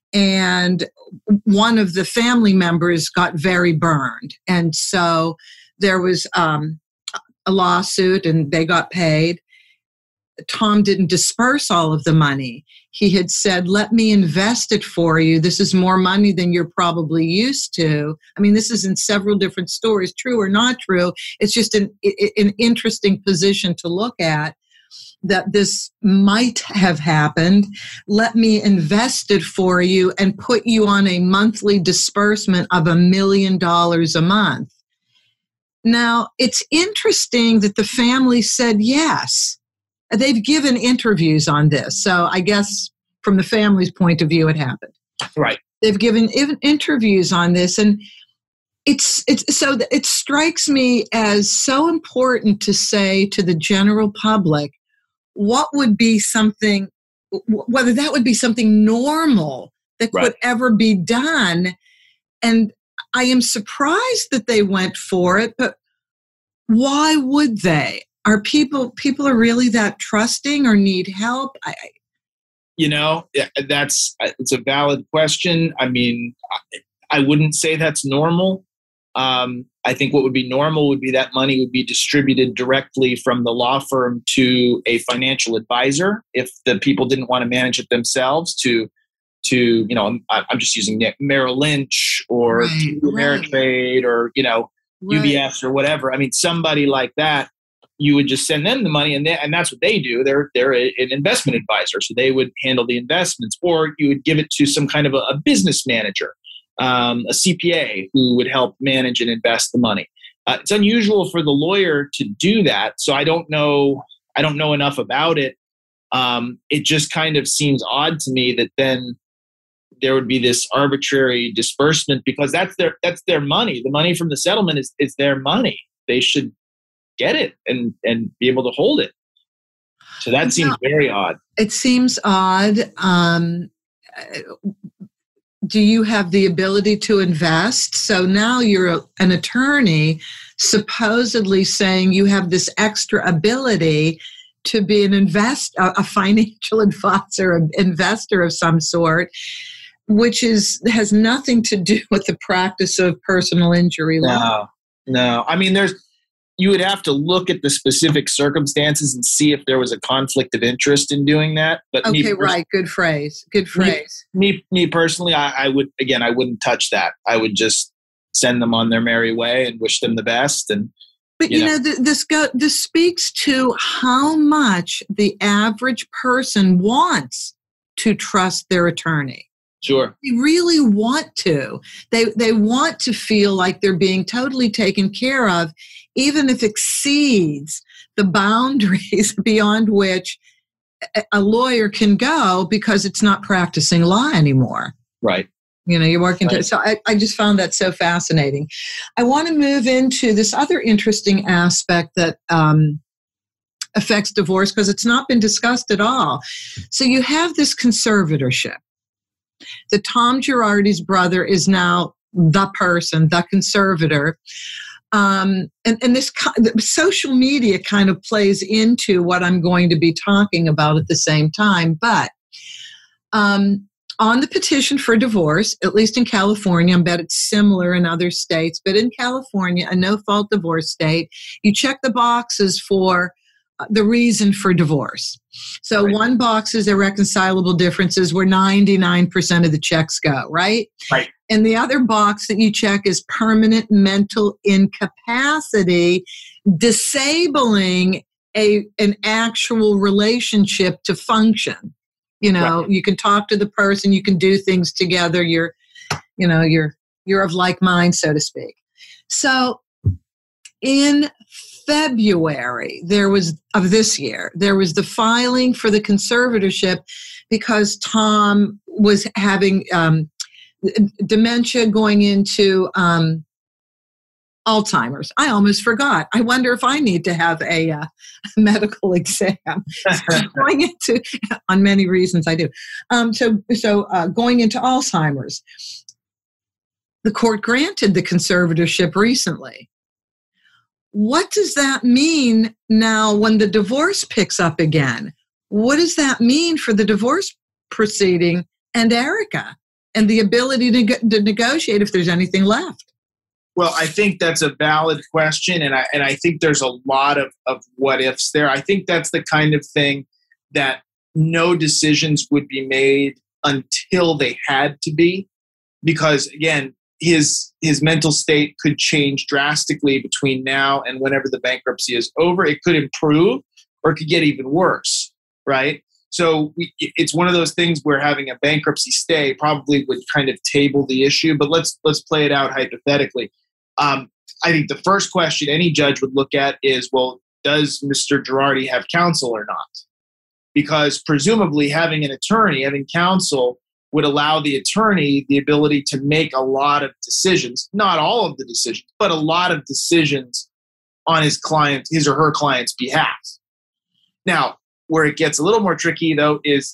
And one of the family members got very burned. And so there was um, a lawsuit and they got paid. Tom didn't disperse all of the money. He had said, let me invest it for you. This is more money than you're probably used to. I mean, this is in several different stories, true or not true. It's just an, an interesting position to look at, that this might have happened. Let me invest it for you and put you on a monthly disbursement of a million dollars a month. Now, it's interesting that the family said yes. They've given interviews on this. So I guess from the family's point of view, it happened. Right. They've given interviews on this. And it's, it's so it strikes me as so important to say to the general public, what would be something, whether that would be something normal that right. could ever be done. And I am surprised that they went for it, but why would they? Are people, people are really that trusting or need help? I, you know, that's, it's a valid question. I mean, I wouldn't say that's normal. Um, I think what would be normal would be that money would be distributed directly from the law firm to a financial advisor if the people didn't want to manage it themselves, to, to you know, I'm just using Merrill Lynch or right, Ameritrade right. or, you know, right. U B S or whatever. I mean, somebody like that, you would just send them the money, and they, and that's what they do. They're they're a, an investment advisor, so they would handle the investments, or you would give it to some kind of a, a business manager. Um, a C P A who would help manage and invest the money. Uh, it's unusual for the lawyer to do that, so I don't know. I don't know enough about it. Um, it just kind of seems odd to me that then there would be this arbitrary disbursement, because that's their that's their money. The money from the settlement is is their money. They should get it and and be able to hold it. So that seems very odd. It seems odd. Um, Do you have the ability to invest? So now you're a, an attorney supposedly saying you have this extra ability to be an invest, a, a financial advisor, an investor of some sort, which is has nothing to do with the practice of personal injury law. No, no. I mean, there's you would have to look at the specific circumstances and see if there was a conflict of interest in doing that. But okay, me right. Good phrase. Good phrase. Me, me, me personally, I, I would, again, I wouldn't touch that. I would just send them on their merry way and wish them the best. And But, you, you know, know th- this go- this speaks to how much the average person wants to trust their attorney. Sure. They really want to. They they want to feel like they're being totally taken care of, even if it exceeds the boundaries beyond which a lawyer can go because it's not practicing law anymore. Right. You know, you're working. Right. To, so I, I just found that so fascinating. I want to move into this other interesting aspect that um, affects divorce because it's not been discussed at all. So you have this conservatorship. The Tom Girardi's brother is now the person, the conservator. Um, and, and this social media kind of plays into what I'm going to be talking about at the same time. But um, on the petition for divorce, at least in California, I bet it's similar in other states, but in California, a no-fault divorce state, you check the boxes for the reason for divorce. So right. One box is irreconcilable differences where ninety-nine percent of the checks go, right? Right. And the other box that you check is permanent mental incapacity, disabling a an actual relationship to function. You know, right. You can talk to the person, you can do things together, you're, you know, you're you're of like mind, so to speak. So in February, there was of this year, there was the filing for the conservatorship because Tom was having um, dementia going into um, Alzheimer's. I almost forgot. I wonder if I need to have a uh, medical exam. So going into, on many reasons I do. Um, so so uh, going into Alzheimer's, the court granted the conservatorship recently. What does that mean now when the divorce picks up again? What does that mean for the divorce proceeding and Erica and the ability to, go- to negotiate if there's anything left? Well, I think that's a valid question, and I and I think there's a lot of, of what ifs there. I think that's the kind of thing that no decisions would be made until they had to be, because again, his his mental state could change drastically between now and whenever the bankruptcy is over. It could improve, or it could get even worse, right? So we, it's one of those things where having a bankruptcy stay probably would kind of table the issue. But let's let's play it out hypothetically. Um, I think the first question any judge would look at is, well, does Mister Girardi have counsel or not? Because presumably having an attorney, having counsel, would allow the attorney the ability to make a lot of decisions, not all of the decisions, but a lot of decisions on his client, his or her client's behalf. Now, where it gets a little more tricky, though, is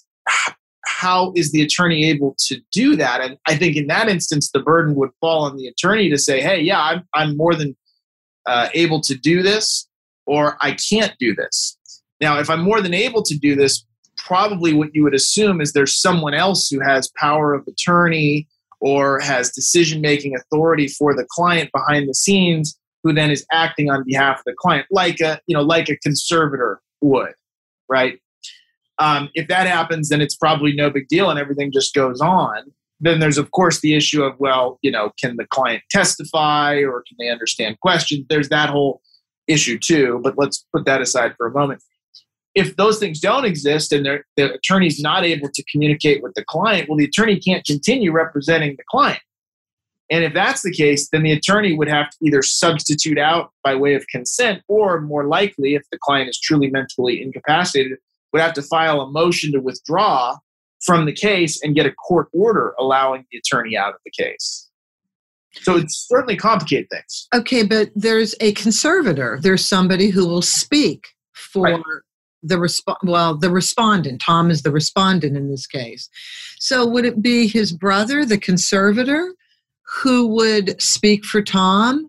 how is the attorney able to do that? And I think in that instance, the burden would fall on the attorney to say, hey, yeah, I'm, I'm more than uh, able to do this, or I can't do this. Now, if I'm more than able to do this, probably what you would assume is there's someone else who has power of attorney or has decision-making authority for the client behind the scenes, who then is acting on behalf of the client, like a, you know, like a conservator would, right? Um, if that happens, then it's probably no big deal and everything just goes on. Then there's, of course, the issue of, well, you know, can the client testify or can they understand questions? There's that whole issue too, but let's put that aside for a moment. If those things don't exist and the attorney's not able to communicate with the client, well, the attorney can't continue representing the client. And if that's the case, then the attorney would have to either substitute out by way of consent, or more likely, if the client is truly mentally incapacitated, would have to file a motion to withdraw from the case and get a court order allowing the attorney out of the case. So it's certainly complicated things. Okay, but there's a conservator. There's somebody who will speak for right. the resp- well, the respondent. Tom is the respondent in this case. So would it be his brother, the conservator, who would speak for Tom?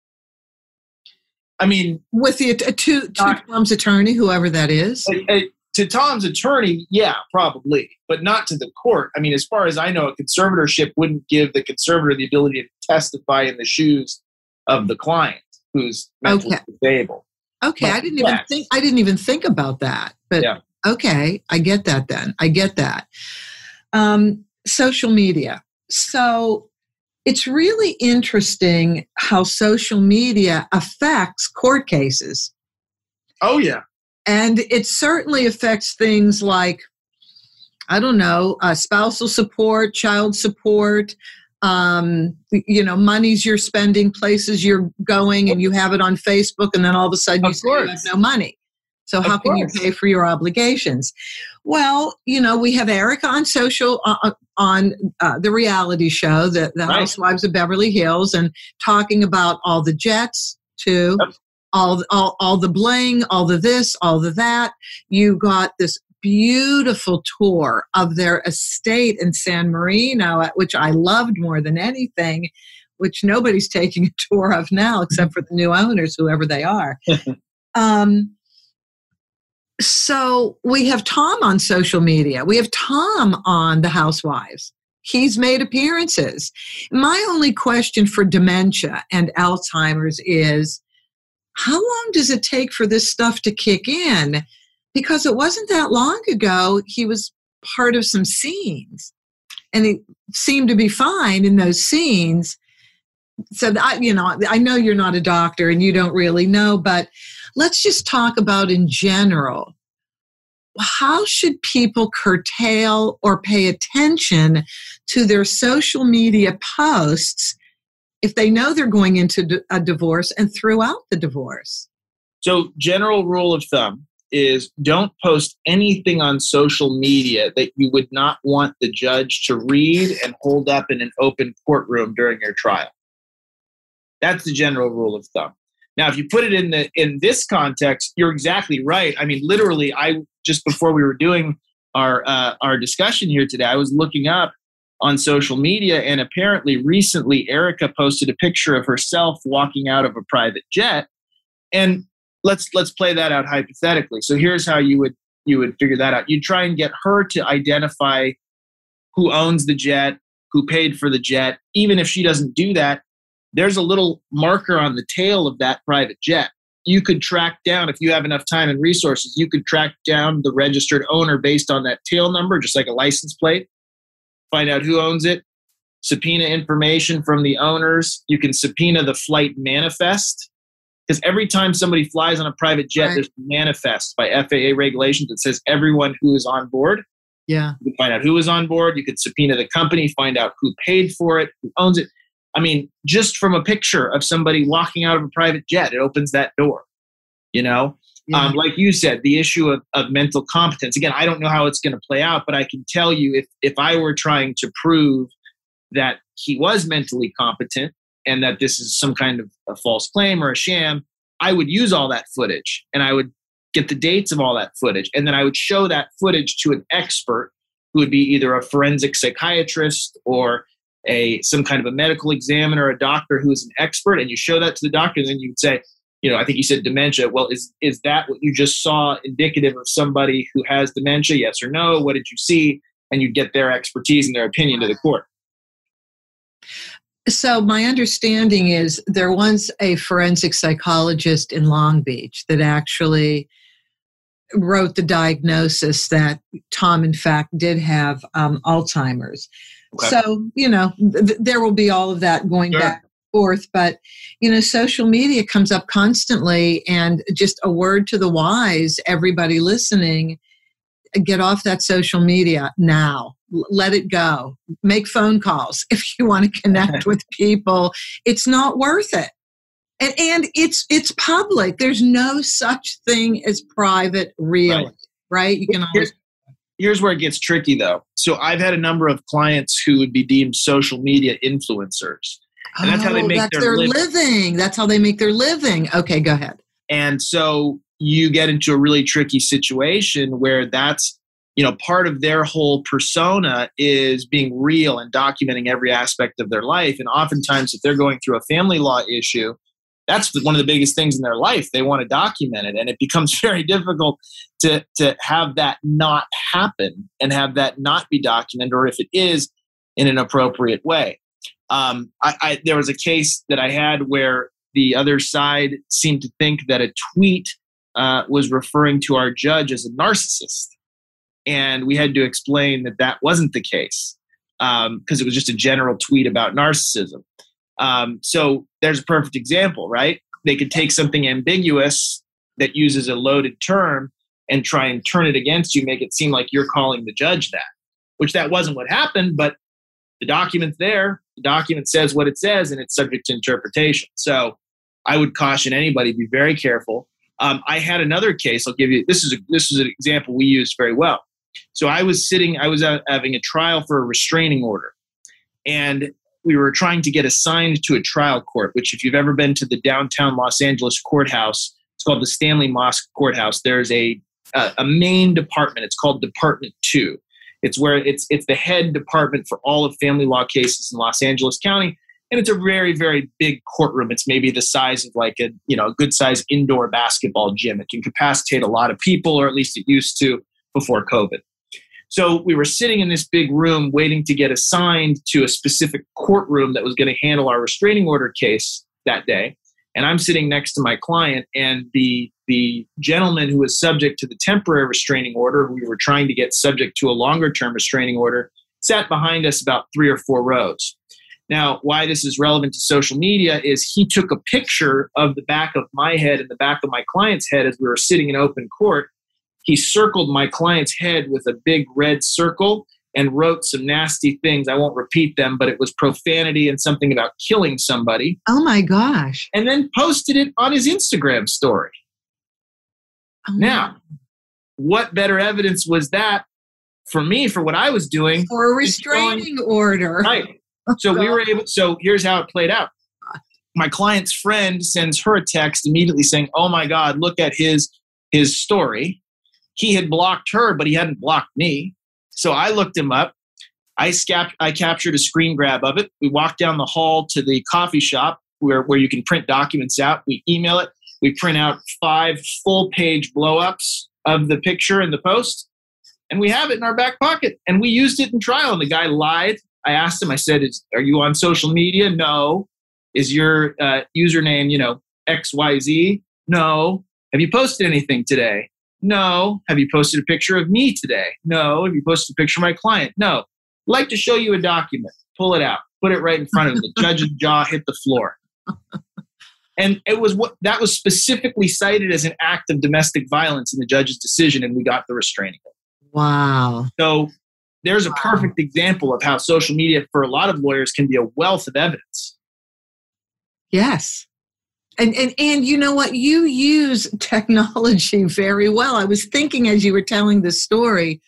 I mean, with the uh, to, to uh, Tom's attorney, whoever that is. Uh, uh, to Tom's attorney, yeah, probably, but not to the court. I mean, as far as I know, a conservatorship wouldn't give the conservator the ability to testify in the shoes of the client who's mentally okay. disabled. Okay, but, I didn't yes. even think I didn't even think about that. But yeah. okay, I get that then. I get that. Um, social media. So it's really interesting how social media affects court cases. Oh, yeah. And it certainly affects things like, I don't know, uh, spousal support, child support, um, you know, monies you're spending, places you're going, and you have it on Facebook, and then all of a sudden you, say you have no money. So how can you pay for your obligations? Well, you know, we have Erica on social, uh, on uh, the reality show, the, the right. Housewives of Beverly Hills, and talking about all the jets too. Yep. All, all, all the bling, all the this, all the that. You got this beautiful tour of their estate in San Marino, which I loved more than anything, which nobody's taking a tour of now except for the new owners, whoever they are. um, so we have Tom on social media. We have Tom on The Housewives. He's made appearances. My only question for dementia and Alzheimer's is, how long does it take for this stuff to kick in? Because it wasn't that long ago, he was part of some scenes, and he seemed to be fine in those scenes. So, that, you know, I know you're not a doctor and you don't really know, but let's just talk about in general. How should people curtail or pay attention to their social media posts if they know they're going into a divorce and throughout the divorce? So, general rule of thumb, is don't post anything on social media that you would not want the judge to read and hold up in an open courtroom during your trial. That's the general rule of thumb. Now, if you put it in the in this context, you're exactly right. I mean, literally, I just before we were doing our uh, our discussion here today, I was looking up on social media, and apparently recently Erica posted a picture of herself walking out of a private jet. And let's let's play that out hypothetically. So here's how you would you would figure that out. You'd try and get her to identify who owns the jet, who paid for the jet. Even if she doesn't do that, there's a little marker on the tail of that private jet. You could track down, if you have enough time and resources, you could track down the registered owner based on that tail number, just like a license plate. Find out who owns it, subpoena information from the owners. You can subpoena the flight manifest, because every time somebody flies on a private jet, right, there's a manifest by F A A regulations that says everyone who is on board. Yeah. You can find out who is on board. You could subpoena the company, find out who paid for it, who owns it. I mean, just from a picture of somebody walking out of a private jet, it opens that door, you know? Yeah. Um, like you said, the issue of, of mental competence. Again, I don't know how it's going to play out, but I can tell you if, if I were trying to prove that he was mentally competent and that this is some kind of a false claim or a sham, I would use all that footage and I would get the dates of all that footage. And then I would show that footage to an expert who would be either a forensic psychiatrist or a some kind of a medical examiner, a doctor who is an expert, and you show that to the doctor, and then you would say, you know, I think you said dementia. Well, is is that what you just saw indicative of somebody who has dementia? Yes or no? What did you see? And you'd get their expertise and their opinion to the court. So my understanding is there was a forensic psychologist in Long Beach that actually wrote the diagnosis that Tom, in fact, did have um, Alzheimer's. Okay. So, you know, th- there will be all of that going sure. back and forth. But, you know, social media comes up constantly, and just a word to the wise, everybody listening, get off that social media now. L- let it go. Make phone calls if you want to connect with people. It's not worth it. And, and it's it's public. There's no such thing as private, really, right? right? You can always. Here's where it gets tricky, though. So I've had a number of clients who would be deemed social media influencers. And that's oh, how they make that's their, their living. living. That's how they make their living. Okay, go ahead. And so you get into a really tricky situation where that's, you know, part of their whole persona is being real and documenting every aspect of their life. And oftentimes, if they're going through a family law issue, that's one of the biggest things in their life. They want to document it. And it becomes very difficult to, to have that not happen and have that not be documented, or if it is, in an appropriate way. Um, I, I, there was a case that I had where the other side seemed to think that a tweet uh, was referring to our judge as a narcissist. And we had to explain that that wasn't the case, because um, it was just a general tweet about narcissism. Um, so there's a perfect example, right? They could take something ambiguous that uses a loaded term and try and turn it against you, make it seem like you're calling the judge that, which that wasn't what happened, but the document's there. The document says what it says, and it's subject to interpretation. So I would caution anybody, be very careful. Um, I had another case. I'll give you, this is a, this is an example we used very well. So I was sitting, I was uh, having a trial for a restraining order, and we were trying to get assigned to a trial court, which if you've ever been to the downtown Los Angeles courthouse, it's called the Stanley Mosk Courthouse. There's a, a, a main department. It's called Department Two. It's where it's, it's the head department for all of family law cases in Los Angeles County. And it's a very, very big courtroom. It's maybe the size of like a, you know, a good sized indoor basketball gym. It can capacitate a lot of people, or at least it used to before COVID. So we were sitting in this big room waiting to get assigned to a specific courtroom that was going to handle our restraining order case that day. And I'm sitting next to my client, and the, the gentleman who was subject to the temporary restraining order, who we were trying to get subject to a longer term restraining order, sat behind us about three or four rows. Now, why this is relevant to social media is he took a picture of the back of my head and the back of my client's head as we were sitting in open court. He circled my client's head with a big red circle and wrote some nasty things. I won't repeat them, but it was profanity and something about killing somebody. Oh my gosh. And then posted it on his Instagram story. Oh. Now, what better evidence was that for me, for what I was doing? For a restraining order. Right. So we were able, so here's how it played out. My client's friend sends her a text immediately saying, oh my God, look at his, his story. He had blocked her, but he hadn't blocked me. So I looked him up. I, scap- I captured a screen grab of it. We walked down the hall to the coffee shop where, where you can print documents out. We email it. We print out five full page blow-ups of the picture and the post, and we have it in our back pocket. And we used it in trial, and the guy lied. I asked him, I said, Is, are you on social media? No. Is your uh, username, you know, X Y Z? No. Have you posted anything today? No. Have you posted a picture of me today? No. Have you posted a picture of my client? No. I'd like to show you a document. Pull it out. Put it right in front of him. The judge's jaw hit the floor. And it was what that was specifically cited as an act of domestic violence in the judge's decision, and we got the restraining order. Wow. So there's a Wow. perfect example of how social media for a lot of lawyers can be a wealth of evidence. Yes. And, and and you know what? You use technology very well. I was thinking as you were telling this story,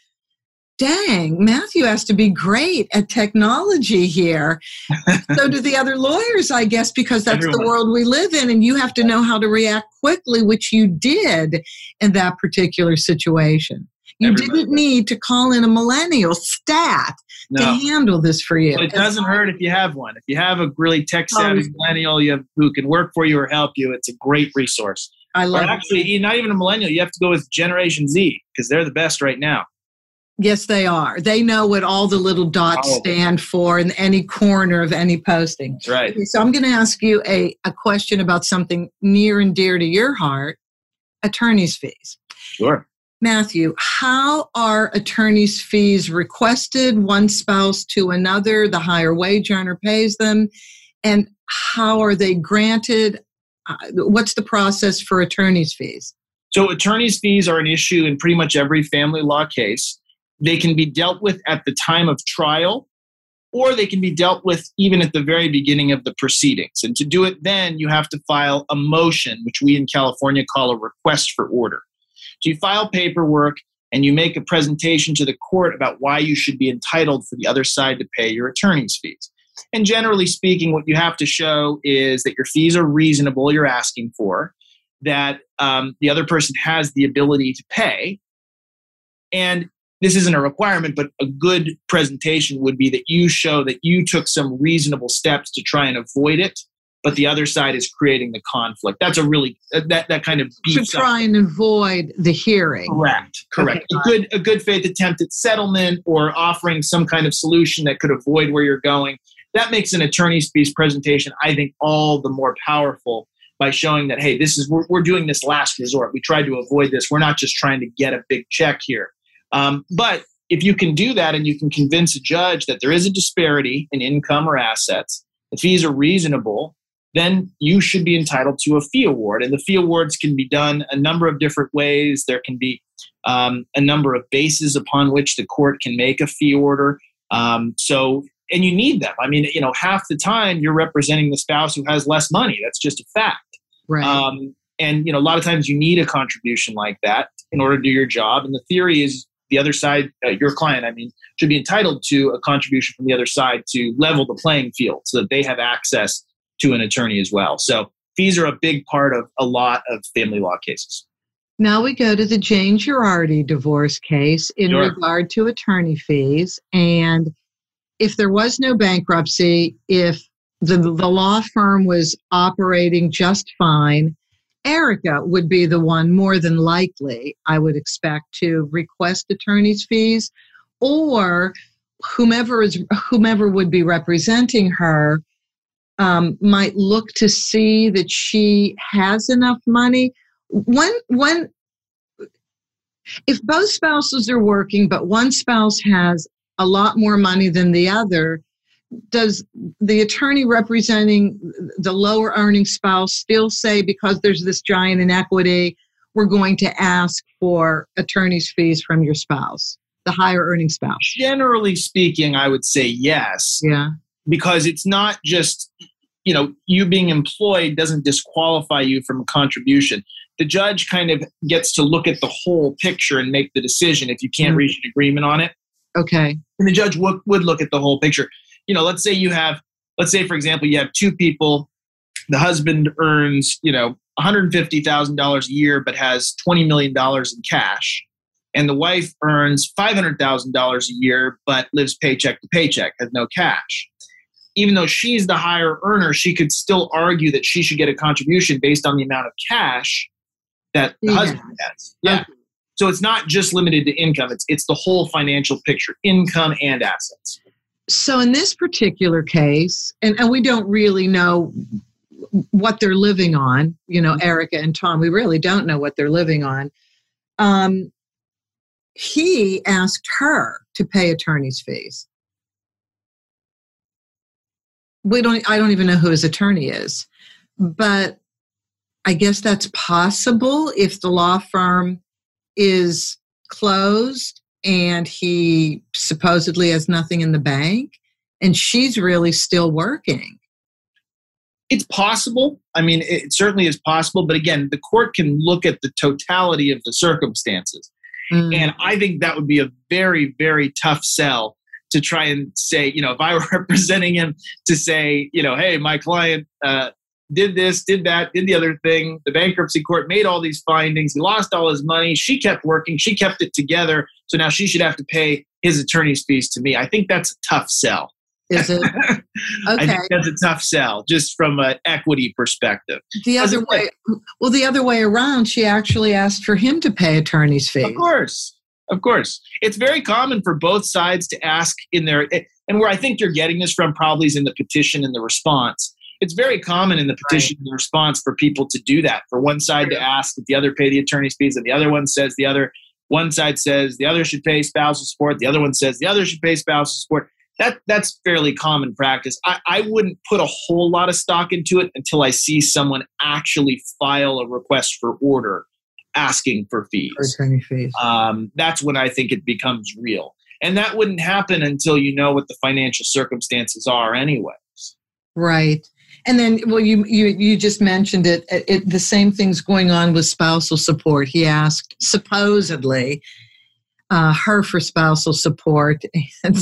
dang, Matthew has to be great at technology here. So do the other lawyers, I guess, because that's Everyone. the world we live in, and you have to know how to react quickly, which you did in that particular situation. You Everybody. didn't need to call in a millennial stat No. to handle this for you. But it doesn't hurt if you have one. If you have a really tech-savvy millennial you have, who can work for you or help you, it's a great resource. I Or love it. actually, not even a millennial. You have to go with Generation Z because they're the best right now. Yes, they are. They know what all the little dots Oh. stand for in any corner of any posting. That's right. Okay, so I'm going to ask you a, a question about something near and dear to your heart, attorney's fees. Sure. Matthew, how are attorney's fees requested, one spouse to another, the higher wage earner pays them, and how are they granted? Uh, what's the process for attorney's fees? So attorney's fees are an issue in pretty much every family law case. They can be dealt with at the time of trial, or they can be dealt with even at the very beginning of the proceedings. And to do it then, you have to file a motion, which we in California call a request for order. So you file paperwork and you make a presentation to the court about why you should be entitled for the other side to pay your attorney's fees. And generally speaking, what you have to show is that your fees are reasonable, you're asking for, that um, the other person has the ability to pay. And this isn't a requirement, but a good presentation would be that you show that you took some reasonable steps to try and avoid it, but the other side is creating the conflict. That's a really, that, that kind of To beats up. try and avoid the hearing. Correct, correct. Okay. A good, a good faith attempt at settlement or offering some kind of solution that could avoid where you're going. That makes an attorney's fees presentation, I think, all the more powerful by showing that, hey, this is we're, we're doing this last resort. We tried to avoid this. We're not just trying to get a big check here. Um, but if you can do that and you can convince a judge that there is a disparity in income or assets, the fees are reasonable, then you should be entitled to a fee award. And the fee awards can be done a number of different ways. There can be um, a number of bases upon which the court can make a fee order. Um, so, and you need them. I mean, you know, half the time you're representing the spouse who has less money. That's just a fact. Right. Um, and, you know, a lot of times you need a contribution like that in order to do your job. And the theory is the other side, uh, your client, I mean, should be entitled to a contribution from the other side to level the playing field so that they have access to an attorney as well. So fees are a big part of a lot of family law cases. Now we go to the Jane Girardi divorce case in Sure. regard to attorney fees. And if there was no bankruptcy, if the, the law firm was operating just fine, Erica would be the one more than likely, I would expect, to request attorney's fees, or whomever is whomever would be representing her um, might look to see that she has enough money. When when if both spouses are working, but one spouse has a lot more money than the other, does the attorney representing the lower earning spouse still say, because there's this giant inequity, we're going to ask for attorney's fees from your spouse, the higher earning spouse? Generally speaking, I would say yes, Yeah. because it's not just you know, you being employed doesn't disqualify you from a contribution. The judge kind of gets to look at the whole picture and make the decision if you can't mm-hmm. reach an agreement on it. Okay. And the judge would, would look at the whole picture. You know, let's say you have, let's say, for example, you have two people. The husband earns, you know, one hundred fifty thousand dollars a year, but has twenty million dollars in cash. And the wife earns five hundred thousand dollars a year, but lives paycheck to paycheck, has no cash. Even though she's the higher earner, she could still argue that she should get a contribution based on the amount of cash that the yeah. husband has. Yeah. Okay. So it's not just limited to income. It's it's the whole financial picture, income and assets. So in this particular case, and, and we don't really know what they're living on, you know, Erica and Tom, we really don't know what they're living on. Um, he asked her to pay attorney's fees. We don't, I don't even know who his attorney is, but I guess that's possible if the law firm is closed and he supposedly has nothing in the bank and she's really still working. It's possible. I mean, it certainly is possible. But again, the court can look at the totality of the circumstances. Mm. And I think that would be a very, very tough sell to try and say, you know, if I were representing him to say, you know, hey, my client uh, did this, did that, did the other thing. The bankruptcy court made all these findings. He lost all his money. She kept working. She kept it together. So now she should have to pay his attorney's fees to me. I think that's a tough sell. Is it? Okay. I think that's a tough sell, just from an equity perspective. The other way, well, the other way around, she actually asked for him to pay attorney's fees. Of course. Of course. It's very common for both sides to ask in their, and where I think you're getting this from probably is in the petition and the response. It's very common in the petition right. and the response for people to do that, for one side right. to ask that the other pay the attorney's fees, and the other one says the other, one side says the other should pay spousal support, the other one says the other should pay spousal support. That That's fairly common practice. I, I wouldn't put a whole lot of stock into it until I see someone actually file a request for order asking for fees. Attorney fees. Um, that's when I think it becomes real. And that wouldn't happen until you know what the financial circumstances are anyways. Right. And then, well, you you, you just mentioned it, it, it. The same thing's going on with spousal support. He asked, supposedly, uh, her for spousal support. And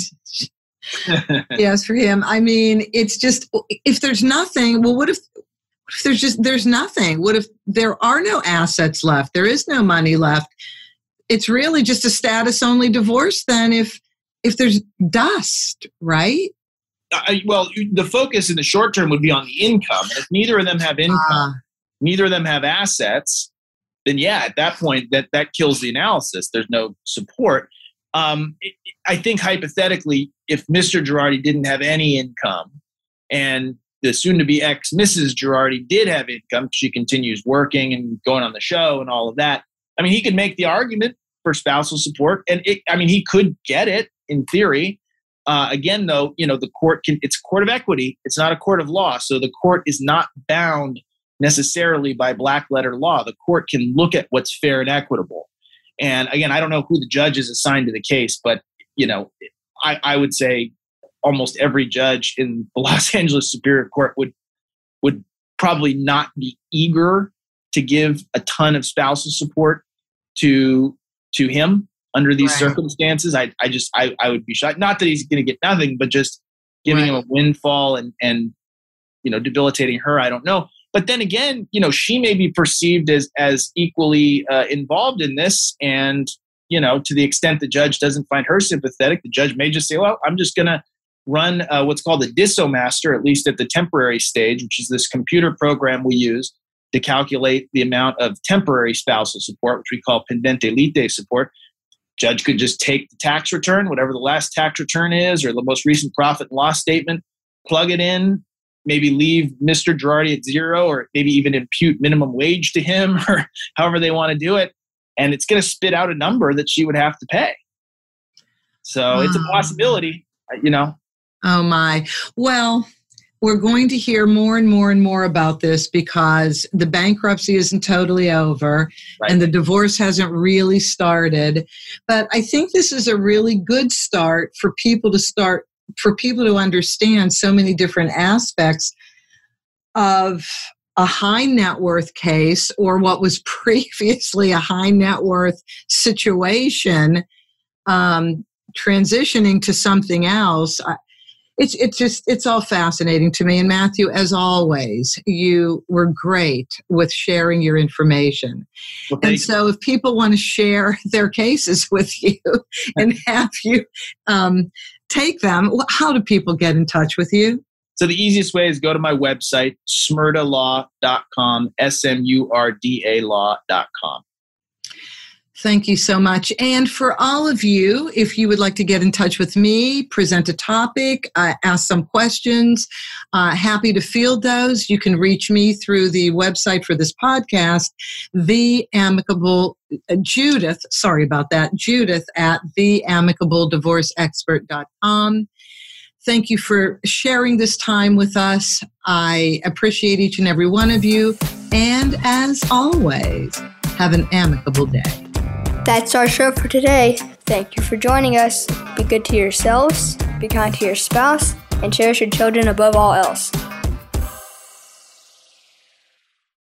yes, for him. I mean, it's just, if there's nothing, well, what if, if there's just, there's nothing? What if there are no assets left? There is no money left. It's really just a status only divorce then if, if there's dust, right? Uh, well, the focus in the short term would be on the income. And if neither of them have income, uh, neither of them have assets, then yeah, at that point, that, that kills the analysis. There's no support. Um, I think hypothetically, if Mister Girardi didn't have any income and the soon-to-be ex-Missus Girardi did have income, she continues working and going on the show and all of that, I mean, he could make the argument for spousal support. And it, I mean, he could get it in theory. Uh, again, though, you know, the court can, it's a court of equity. It's not a court of law. So the court is not bound necessarily by black letter law. The court can look at what's fair and equitable. And again, I don't know who the judge is assigned to the case, but, you know, I, I would say almost every judge in the Los Angeles Superior Court would would probably not be eager to give a ton of spousal support to to him under these right. circumstances. I, I just, I, I would be shocked. Not that he's going to get nothing, but just giving right. him a windfall and, and, you know, debilitating her. I don't know. But then again, you know, she may be perceived as as equally uh, involved in this. And, you know, to the extent the judge doesn't find her sympathetic, the judge may just say, well, I'm just going to run uh, what's called a DissoMaster, at least at the temporary stage, which is this computer program we use to calculate the amount of temporary spousal support, which we call pendente lite support. Judge could just take the tax return, whatever the last tax return is, or the most recent profit and loss statement, plug it in, maybe leave Mister Girardi at zero, or maybe even impute minimum wage to him, or however they want to do it. And it's going to spit out a number that she would have to pay. So oh. it's a possibility, you know. Oh, my. Well, we're going to hear more and more and more about this because the bankruptcy isn't totally over right. and the divorce hasn't really started. But I think this is a really good start for people to start, for people to understand so many different aspects of a high net worth case or what was previously a high net worth situation, um, transitioning to something else. I, It's it's just it's all fascinating to me. And Matthew, as always, you were great with sharing your information. Well, and so, if people want to share their cases with you and have you um, take them, how do people get in touch with you? So the easiest way is go to my website, smurda law dot com, S M U R D A law dot com. Thank you so much. And for all of you, if you would like to get in touch with me, present a topic, uh, ask some questions, uh, happy to field those. You can reach me through the website for this podcast, The Amicable uh, Judith, sorry about that, Judith at the amicable divorce expert dot com. Thank you for sharing this time with us. I appreciate each and every one of you. And as always, have an amicable day. That's our show for today. Thank you for joining us. Be good to yourselves, be kind to your spouse, and cherish your children above all else.